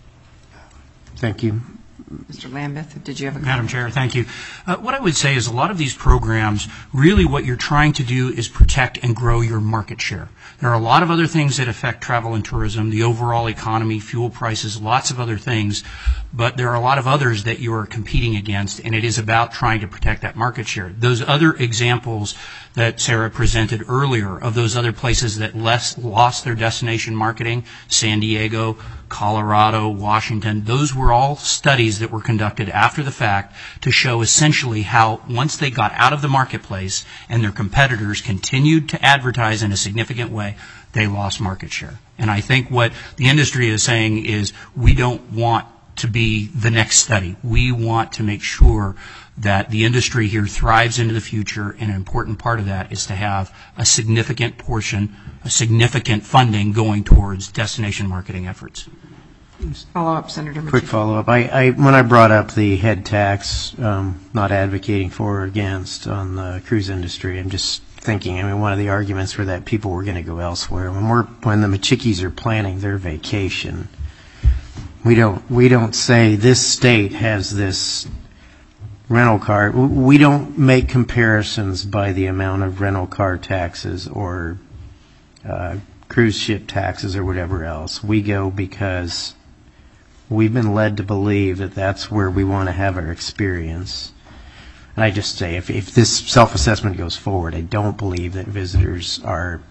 Thank you. Mister Lambeth, did you have a comment? Madam Chair, thank you. Uh, what I would say is a lot of these programs, really what you're trying to do is protect and grow your market share. There are a lot of other things that affect travel and tourism, the overall economy, fuel prices, lots of other things, but there are a lot of others that you are competing against, and it is about trying to protect that market share. Those other examples that Sarah presented earlier of those other places that less lost their destination marketing, San Diego, Colorado, Washington, those were all studies that were conducted after the fact to show essentially how once they got out of the marketplace and their competitors continued to advertise in a significant way, they lost market share. And I think what the industry is saying is we don't want to be the next study. We want to make sure that the industry here thrives into the future, and an important part of that is to have a significant portion, a significant funding going towards destination marketing efforts. Follow-up, Senator Michicki. Quick follow-up. I, I, when I brought up the head tax, um, not advocating for or against on the cruise industry, I'm just thinking, I mean, one of the arguments were that people were going to go elsewhere. When we're, when the Michickis are planning their vacation, we don't, we don't say this state has this rental car. We don't make comparisons by the amount of rental car taxes or uh, cruise ship taxes or whatever else. We go because we've been led to believe that that's where we want to have our experience. And I just say, if, if this self-assessment goes forward, I don't believe that visitors are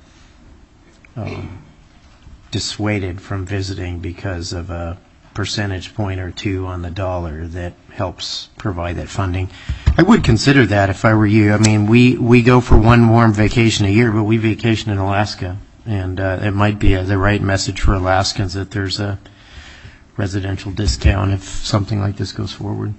um, dissuaded from visiting because of a percentage point or two on the dollar that helps provide that funding. I would consider that if I were you. I mean, we, we go for one warm vacation a year, but we vacation in Alaska. And uh, it might be a, the right message for Alaskans that there's a residential discount if something like this goes forward.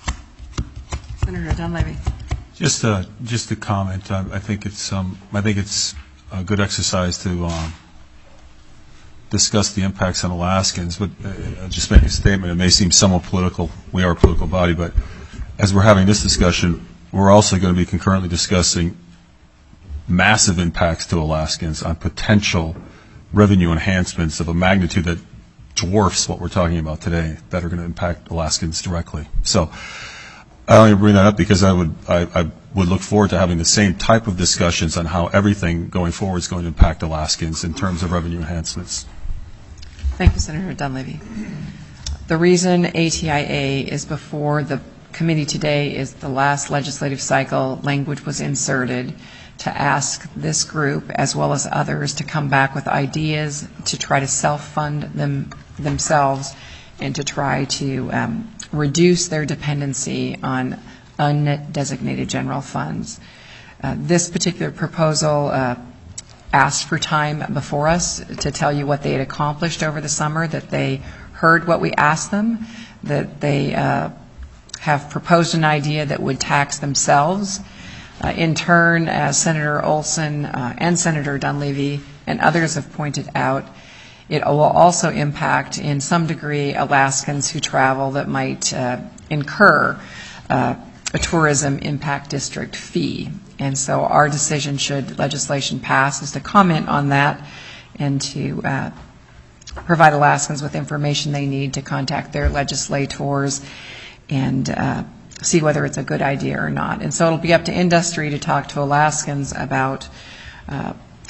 Senator Dunleavy. Just a, just a comment. I, I think it's um, I think it's a good exercise to um, discuss the impacts on Alaskans, but uh, just make a statement. It may seem somewhat political. We are a political body, but as we're having this discussion, we're also going to be concurrently discussing massive impacts to Alaskans on potential revenue enhancements of a magnitude that dwarfs what we're talking about today that are going to impact Alaskans directly. So I only bring that up because I would I, I would look forward to having the same type of discussions on how everything going forward is going to impact Alaskans in terms of revenue enhancements. Thank you, Senator Dunleavy. The reason A T I A is before the committee today is the last legislative cycle language was inserted to ask this group, as well as others, to come back with ideas to try to self-fund them themselves and to try to um, reduce their dependency on undesignated general funds. Uh, this particular proposal uh, asked for time before us to tell you what they had accomplished over the summer, that they heard what we asked them, that they uh, have proposed an idea that would tax themselves. Uh, in turn, as Senator Olson uh, and Senator Dunleavy and others have pointed out, it will also impact in some degree Alaskans who travel that might uh, incur uh, a tourism impact district fee. And so our decision, should legislation pass, is to comment on that and to uh, provide Alaskans with information they need to contact their legislators and uh, see whether it's a good idea or not. And so it'll be up to industry to talk to Alaskans about uh,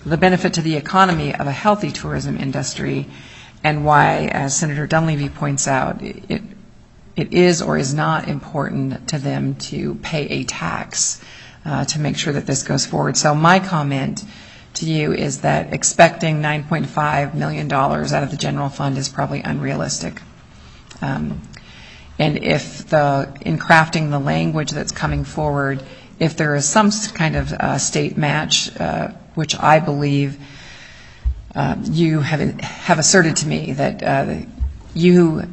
the benefit to the economy of a healthy tourism industry, and why, as Senator Dunleavy points out, it, it is or is not important to them to pay a tax uh, to make sure that this goes forward. So my comment to you is that expecting nine point five million dollars out of the general fund is probably unrealistic. Um, and if the, in crafting the language that's coming forward, if there is some kind of uh, state match, uh, which I believe uh, you have, have asserted to me that uh, you,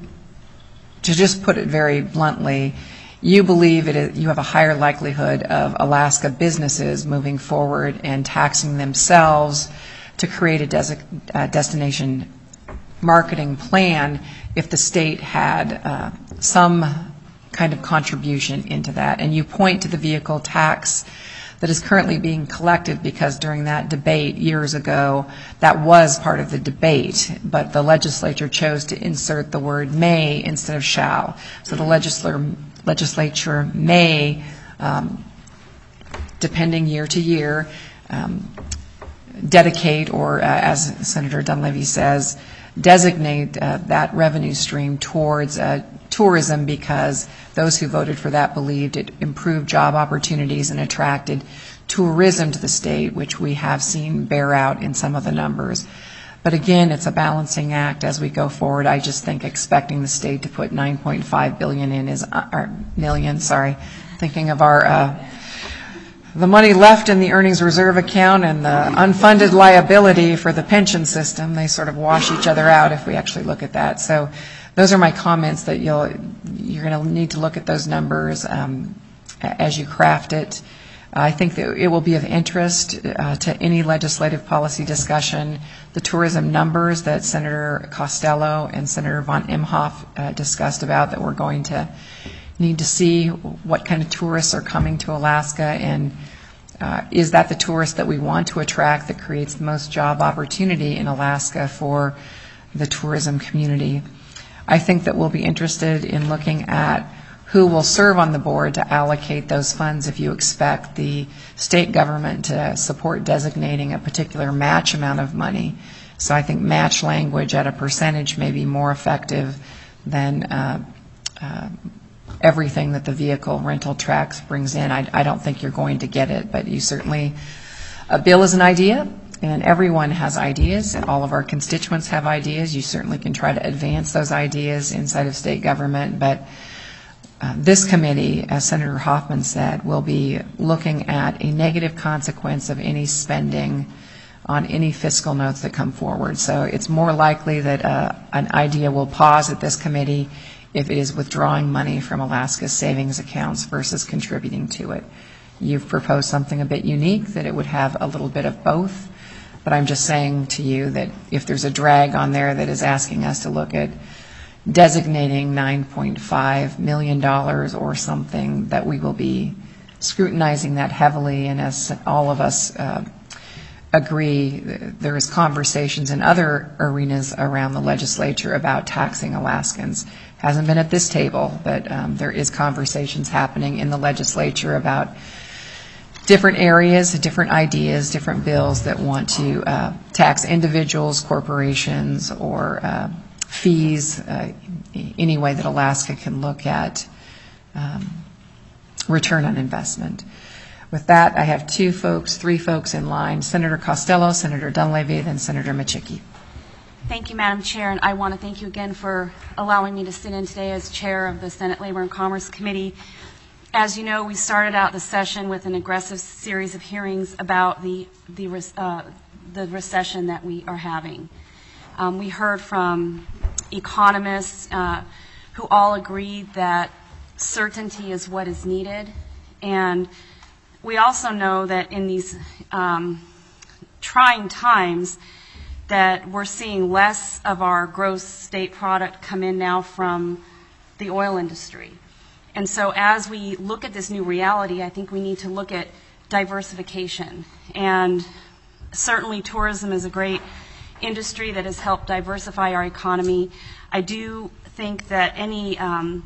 to just put it very bluntly, you believe it is, you have a higher likelihood of Alaska businesses moving forward and taxing themselves to create a desi- uh, destination marketing plan if the state had uh, some kind of contribution into that. And you point to the vehicle tax that is currently being collected, because during that debate years ago, that was part of the debate, but the legislature chose to insert the word may instead of shall. So the legislature legislature may, um, depending year to year, um, dedicate or, uh, as Senator Dunleavy says, designate uh, that revenue stream towards uh, tourism, because those who voted for that believed it improved job opportunities and attracted tourism to the state, which we have seen bear out in some of the numbers. But again, it's a balancing act as we go forward. I just think expecting the state to put nine point five billion in is, uh, or million, sorry, thinking of our, uh, the money left in the earnings reserve account and the unfunded liability for the pension system, they sort of wash each other out if we actually look at that. So those are my comments, that you'll, you're going to need to look at those numbers um, as you craft it. I think that it will be of interest uh, to any legislative policy discussion. The tourism numbers that Senator Costello and Senator von Imhoff uh, discussed about, that we're going to need to see what kind of tourists are coming to Alaska, and uh, is that the tourist that we want to attract that creates the most job opportunity in Alaska for the tourism community. I think that we'll be interested in looking at who will serve on the board to allocate those funds if you expect the state government to support designating a particular match amount of money. So I think match language at a percentage may be more effective than uh, uh, everything that the vehicle rental tax brings in. I, I don't think you're going to get it, but you certainly, a bill is an idea, and everyone has ideas, and all of our constituents have ideas. You certainly can try to advance those ideas inside of state government, but Uh, this committee, as Senator Hoffman said, will be looking at a negative consequence of any spending on any fiscal notes that come forward. So it's more likely that uh, an idea will pause at this committee if it is withdrawing money from Alaska's savings accounts versus contributing to it. You've proposed something a bit unique, that it would have a little bit of both, but I'm just saying to you that if there's a drag on there that is asking us to look at designating nine point five million dollars or something, that we will be scrutinizing that heavily. And as all of us uh, agree, there is conversations in other arenas around the legislature about taxing Alaskans. Hasn't been at this table, but um, there is conversations happening in the legislature about different areas, different ideas, different bills that want to uh, tax individuals, corporations, or uh, fees, uh, any way that Alaska can look at um, return on investment. With that, I have two folks, three folks in line, Senator Costello, Senator Dunleavy, then Senator Michicki. Thank you, Madam Chair, and I want to thank you again for allowing me to sit in today as chair of the Senate Labor and Commerce Committee. As you know, we started out the session with an aggressive series of hearings about the, the, uh, the recession that we are having. Um, we heard from economists uh, who all agreed that certainty is what is needed. And we also know that in these um, trying times that we're seeing less of our gross state product come in now from the oil industry. And so as we look at this new reality, I think we need to look at diversification. And certainly tourism is a great industry that has helped diversify our economy. I do think that any um,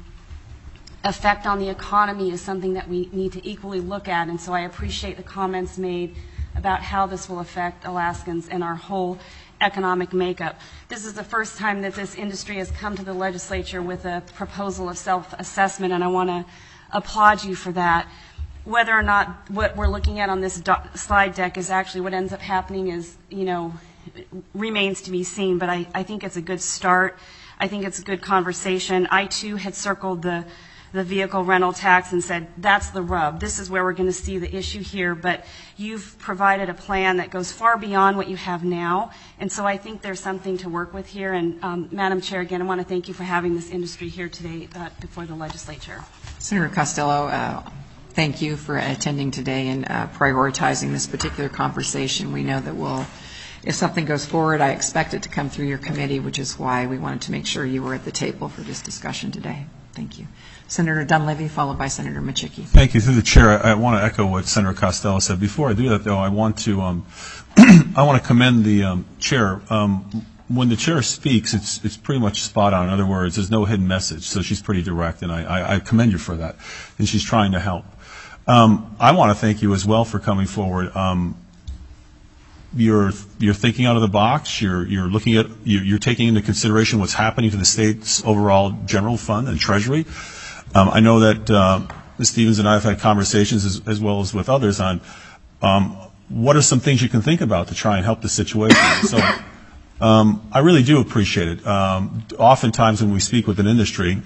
effect on the economy is something that we need to equally look at, and so I appreciate the comments made about how this will affect Alaskans and our whole economic makeup. This is the first time that this industry has come to the legislature with a proposal of self-assessment, and I want to applaud you for that. Whether or not what we're looking at on this do- slide deck is actually what ends up happening is, you know, remains to be seen, but I, I think it's a good start. I think it's a good conversation. I, too, had circled the the vehicle rental tax and said, that's the rub. This is where we're going to see the issue here, but you've provided a plan that goes far beyond what you have now, and so I think there's something to work with here. And um, Madam Chair, again, I want to thank you for having this industry here today uh, before the legislature. Senator Costello, uh, thank you for attending today and uh, prioritizing this particular conversation. We know that we'll, if something goes forward, I expect it to come through your committee, which is why we wanted to make sure you were at the table for this discussion today. Thank you. Senator Dunleavy, followed by Senator Michicki. Thank you. Through the chair, I, I want to echo what Senator Costello said. Before I do that, though, I want to um, I want to commend the um, chair. Um, when the chair speaks, it's it's pretty much spot on. In other words, there's no hidden message, so she's pretty direct, and I, I, I commend you for that. And she's trying to help. Um, I want to thank you as well for coming forward. Um, You're you're thinking out of the box. You're you're looking at you're, you're taking into consideration what's happening to the state's overall general fund and treasury. Um, I know that uh, Miz Stevens and I have had conversations as, as well as with others on um, what are some things you can think about to try and help the situation. So um, I really do appreciate it. Um, oftentimes when we speak with an industry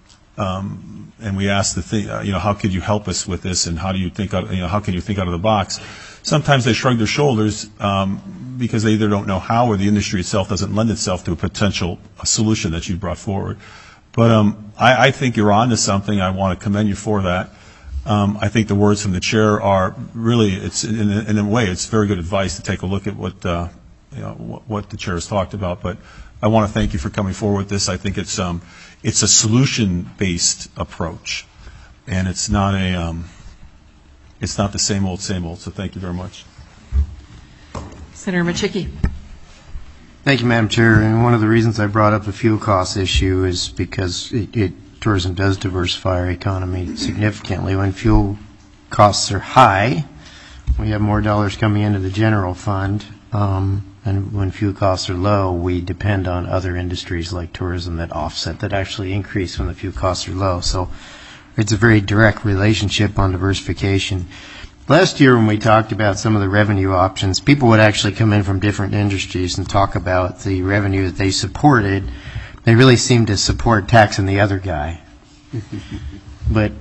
um, and we ask the thing, uh, you know, how could you help us with this, and how do you think out, you know, how can you think out of the box? Sometimes they shrug their shoulders um, because they either don't know how, or the industry itself doesn't lend itself to a potential a solution that you brought forward. But um, I, I think you're on to something. I want to commend you for that. Um, I think the words from the chair are really, it's in, in a way, it's very good advice to take a look at what uh, you know what, what the chair has talked about. But I want to thank you for coming forward with this. I think it's um, it's a solution-based approach, and it's not a um, It's not the same old, same old, so thank you very much. Senator Michicki. Thank you, Madam Chair. And one of the reasons I brought up the fuel cost issue is because it, it, tourism does diversify our economy significantly. When fuel costs are high, we have more dollars coming into the general fund. Um, and when fuel costs are low, we depend on other industries like tourism that offset, that actually increase when the fuel costs are low. So it's a very direct relationship on diversification. Last year when we talked about some of the revenue options, people would actually come in from different industries and talk about the revenue that they supported. They really seemed to support taxing the other guy. But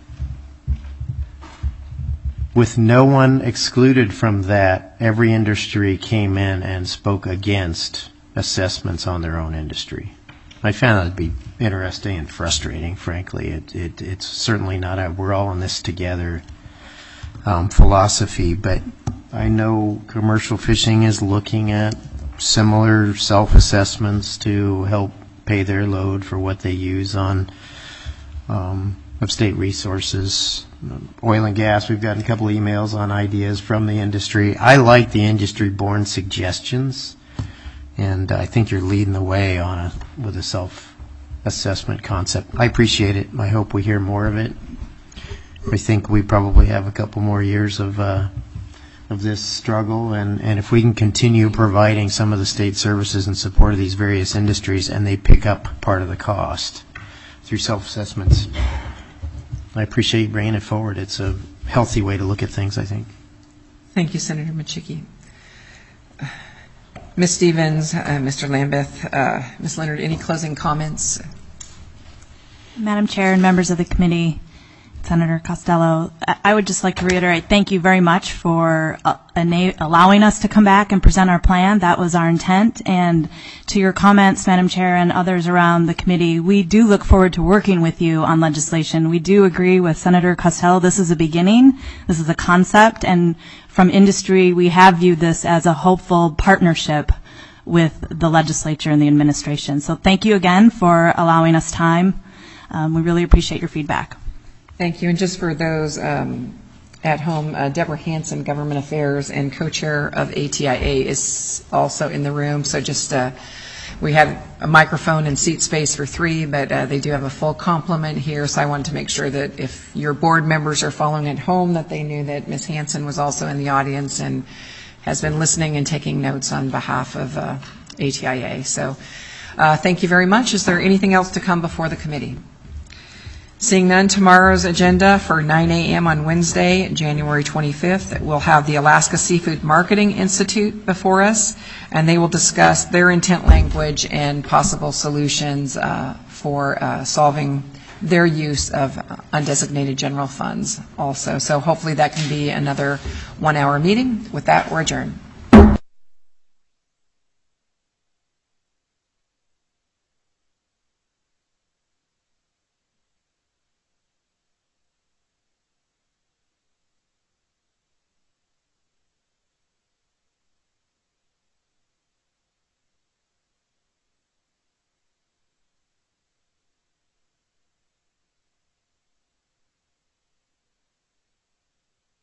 with no one excluded from that, every industry came in and spoke against assessments on their own industry. I found that to be interesting and frustrating, frankly. It, it, it's certainly not a we're all in this together um, philosophy, but I know commercial fishing is looking at similar self-assessments to help pay their load for what they use on um, of state resources. Oil and gas, we've gotten a couple of emails on ideas from the industry. I like the industry-born suggestions. And I think you're leading the way on a, with a self-assessment concept. I appreciate it. I hope we hear more of it. I think we probably have a couple more years of uh, of this struggle, and, and if we can continue providing some of the state services in support of these various industries, and they pick up part of the cost through self-assessments, I appreciate you bringing it forward. It's a healthy way to look at things, I think. Thank you, Senator Michicki. Miz Stevens, uh, Mister Lambeth, uh, Miz Leonard, any closing comments? Madam Chair and members of the committee, Senator Costello, I would just like to reiterate thank you very much for uh, allowing us to come back and present our plan. That was our intent. And to your comments, Madam Chair, and others around the committee, we do look forward to working with you on legislation. We do agree with Senator Costello. This is a beginning. This is a concept. And from industry, we have viewed this as a hopeful partnership with the legislature and the administration. So thank you again for allowing us time. Um, we really appreciate your feedback. Thank you. And just for those um, at home, uh, Deborah Hanson, Government Affairs and co-chair of A T I A, is also in the room. So just uh, We had a microphone and seat space for three, but uh, they do have a full complement here, so I wanted to make sure that if your board members are following at home, that they knew that Miz Hanson was also in the audience and has been listening and taking notes on behalf of uh, A T I A. So uh, thank you very much. Is there anything else to come before the committee? Seeing none, tomorrow's agenda for nine a.m. on Wednesday, January twenty-fifth, we'll have the Alaska Seafood Marketing Institute before us, and they will discuss their intent language and possible solutions uh, for uh, solving their use of undesignated general funds also. So hopefully that can be another one-hour meeting. With that, we're adjourned.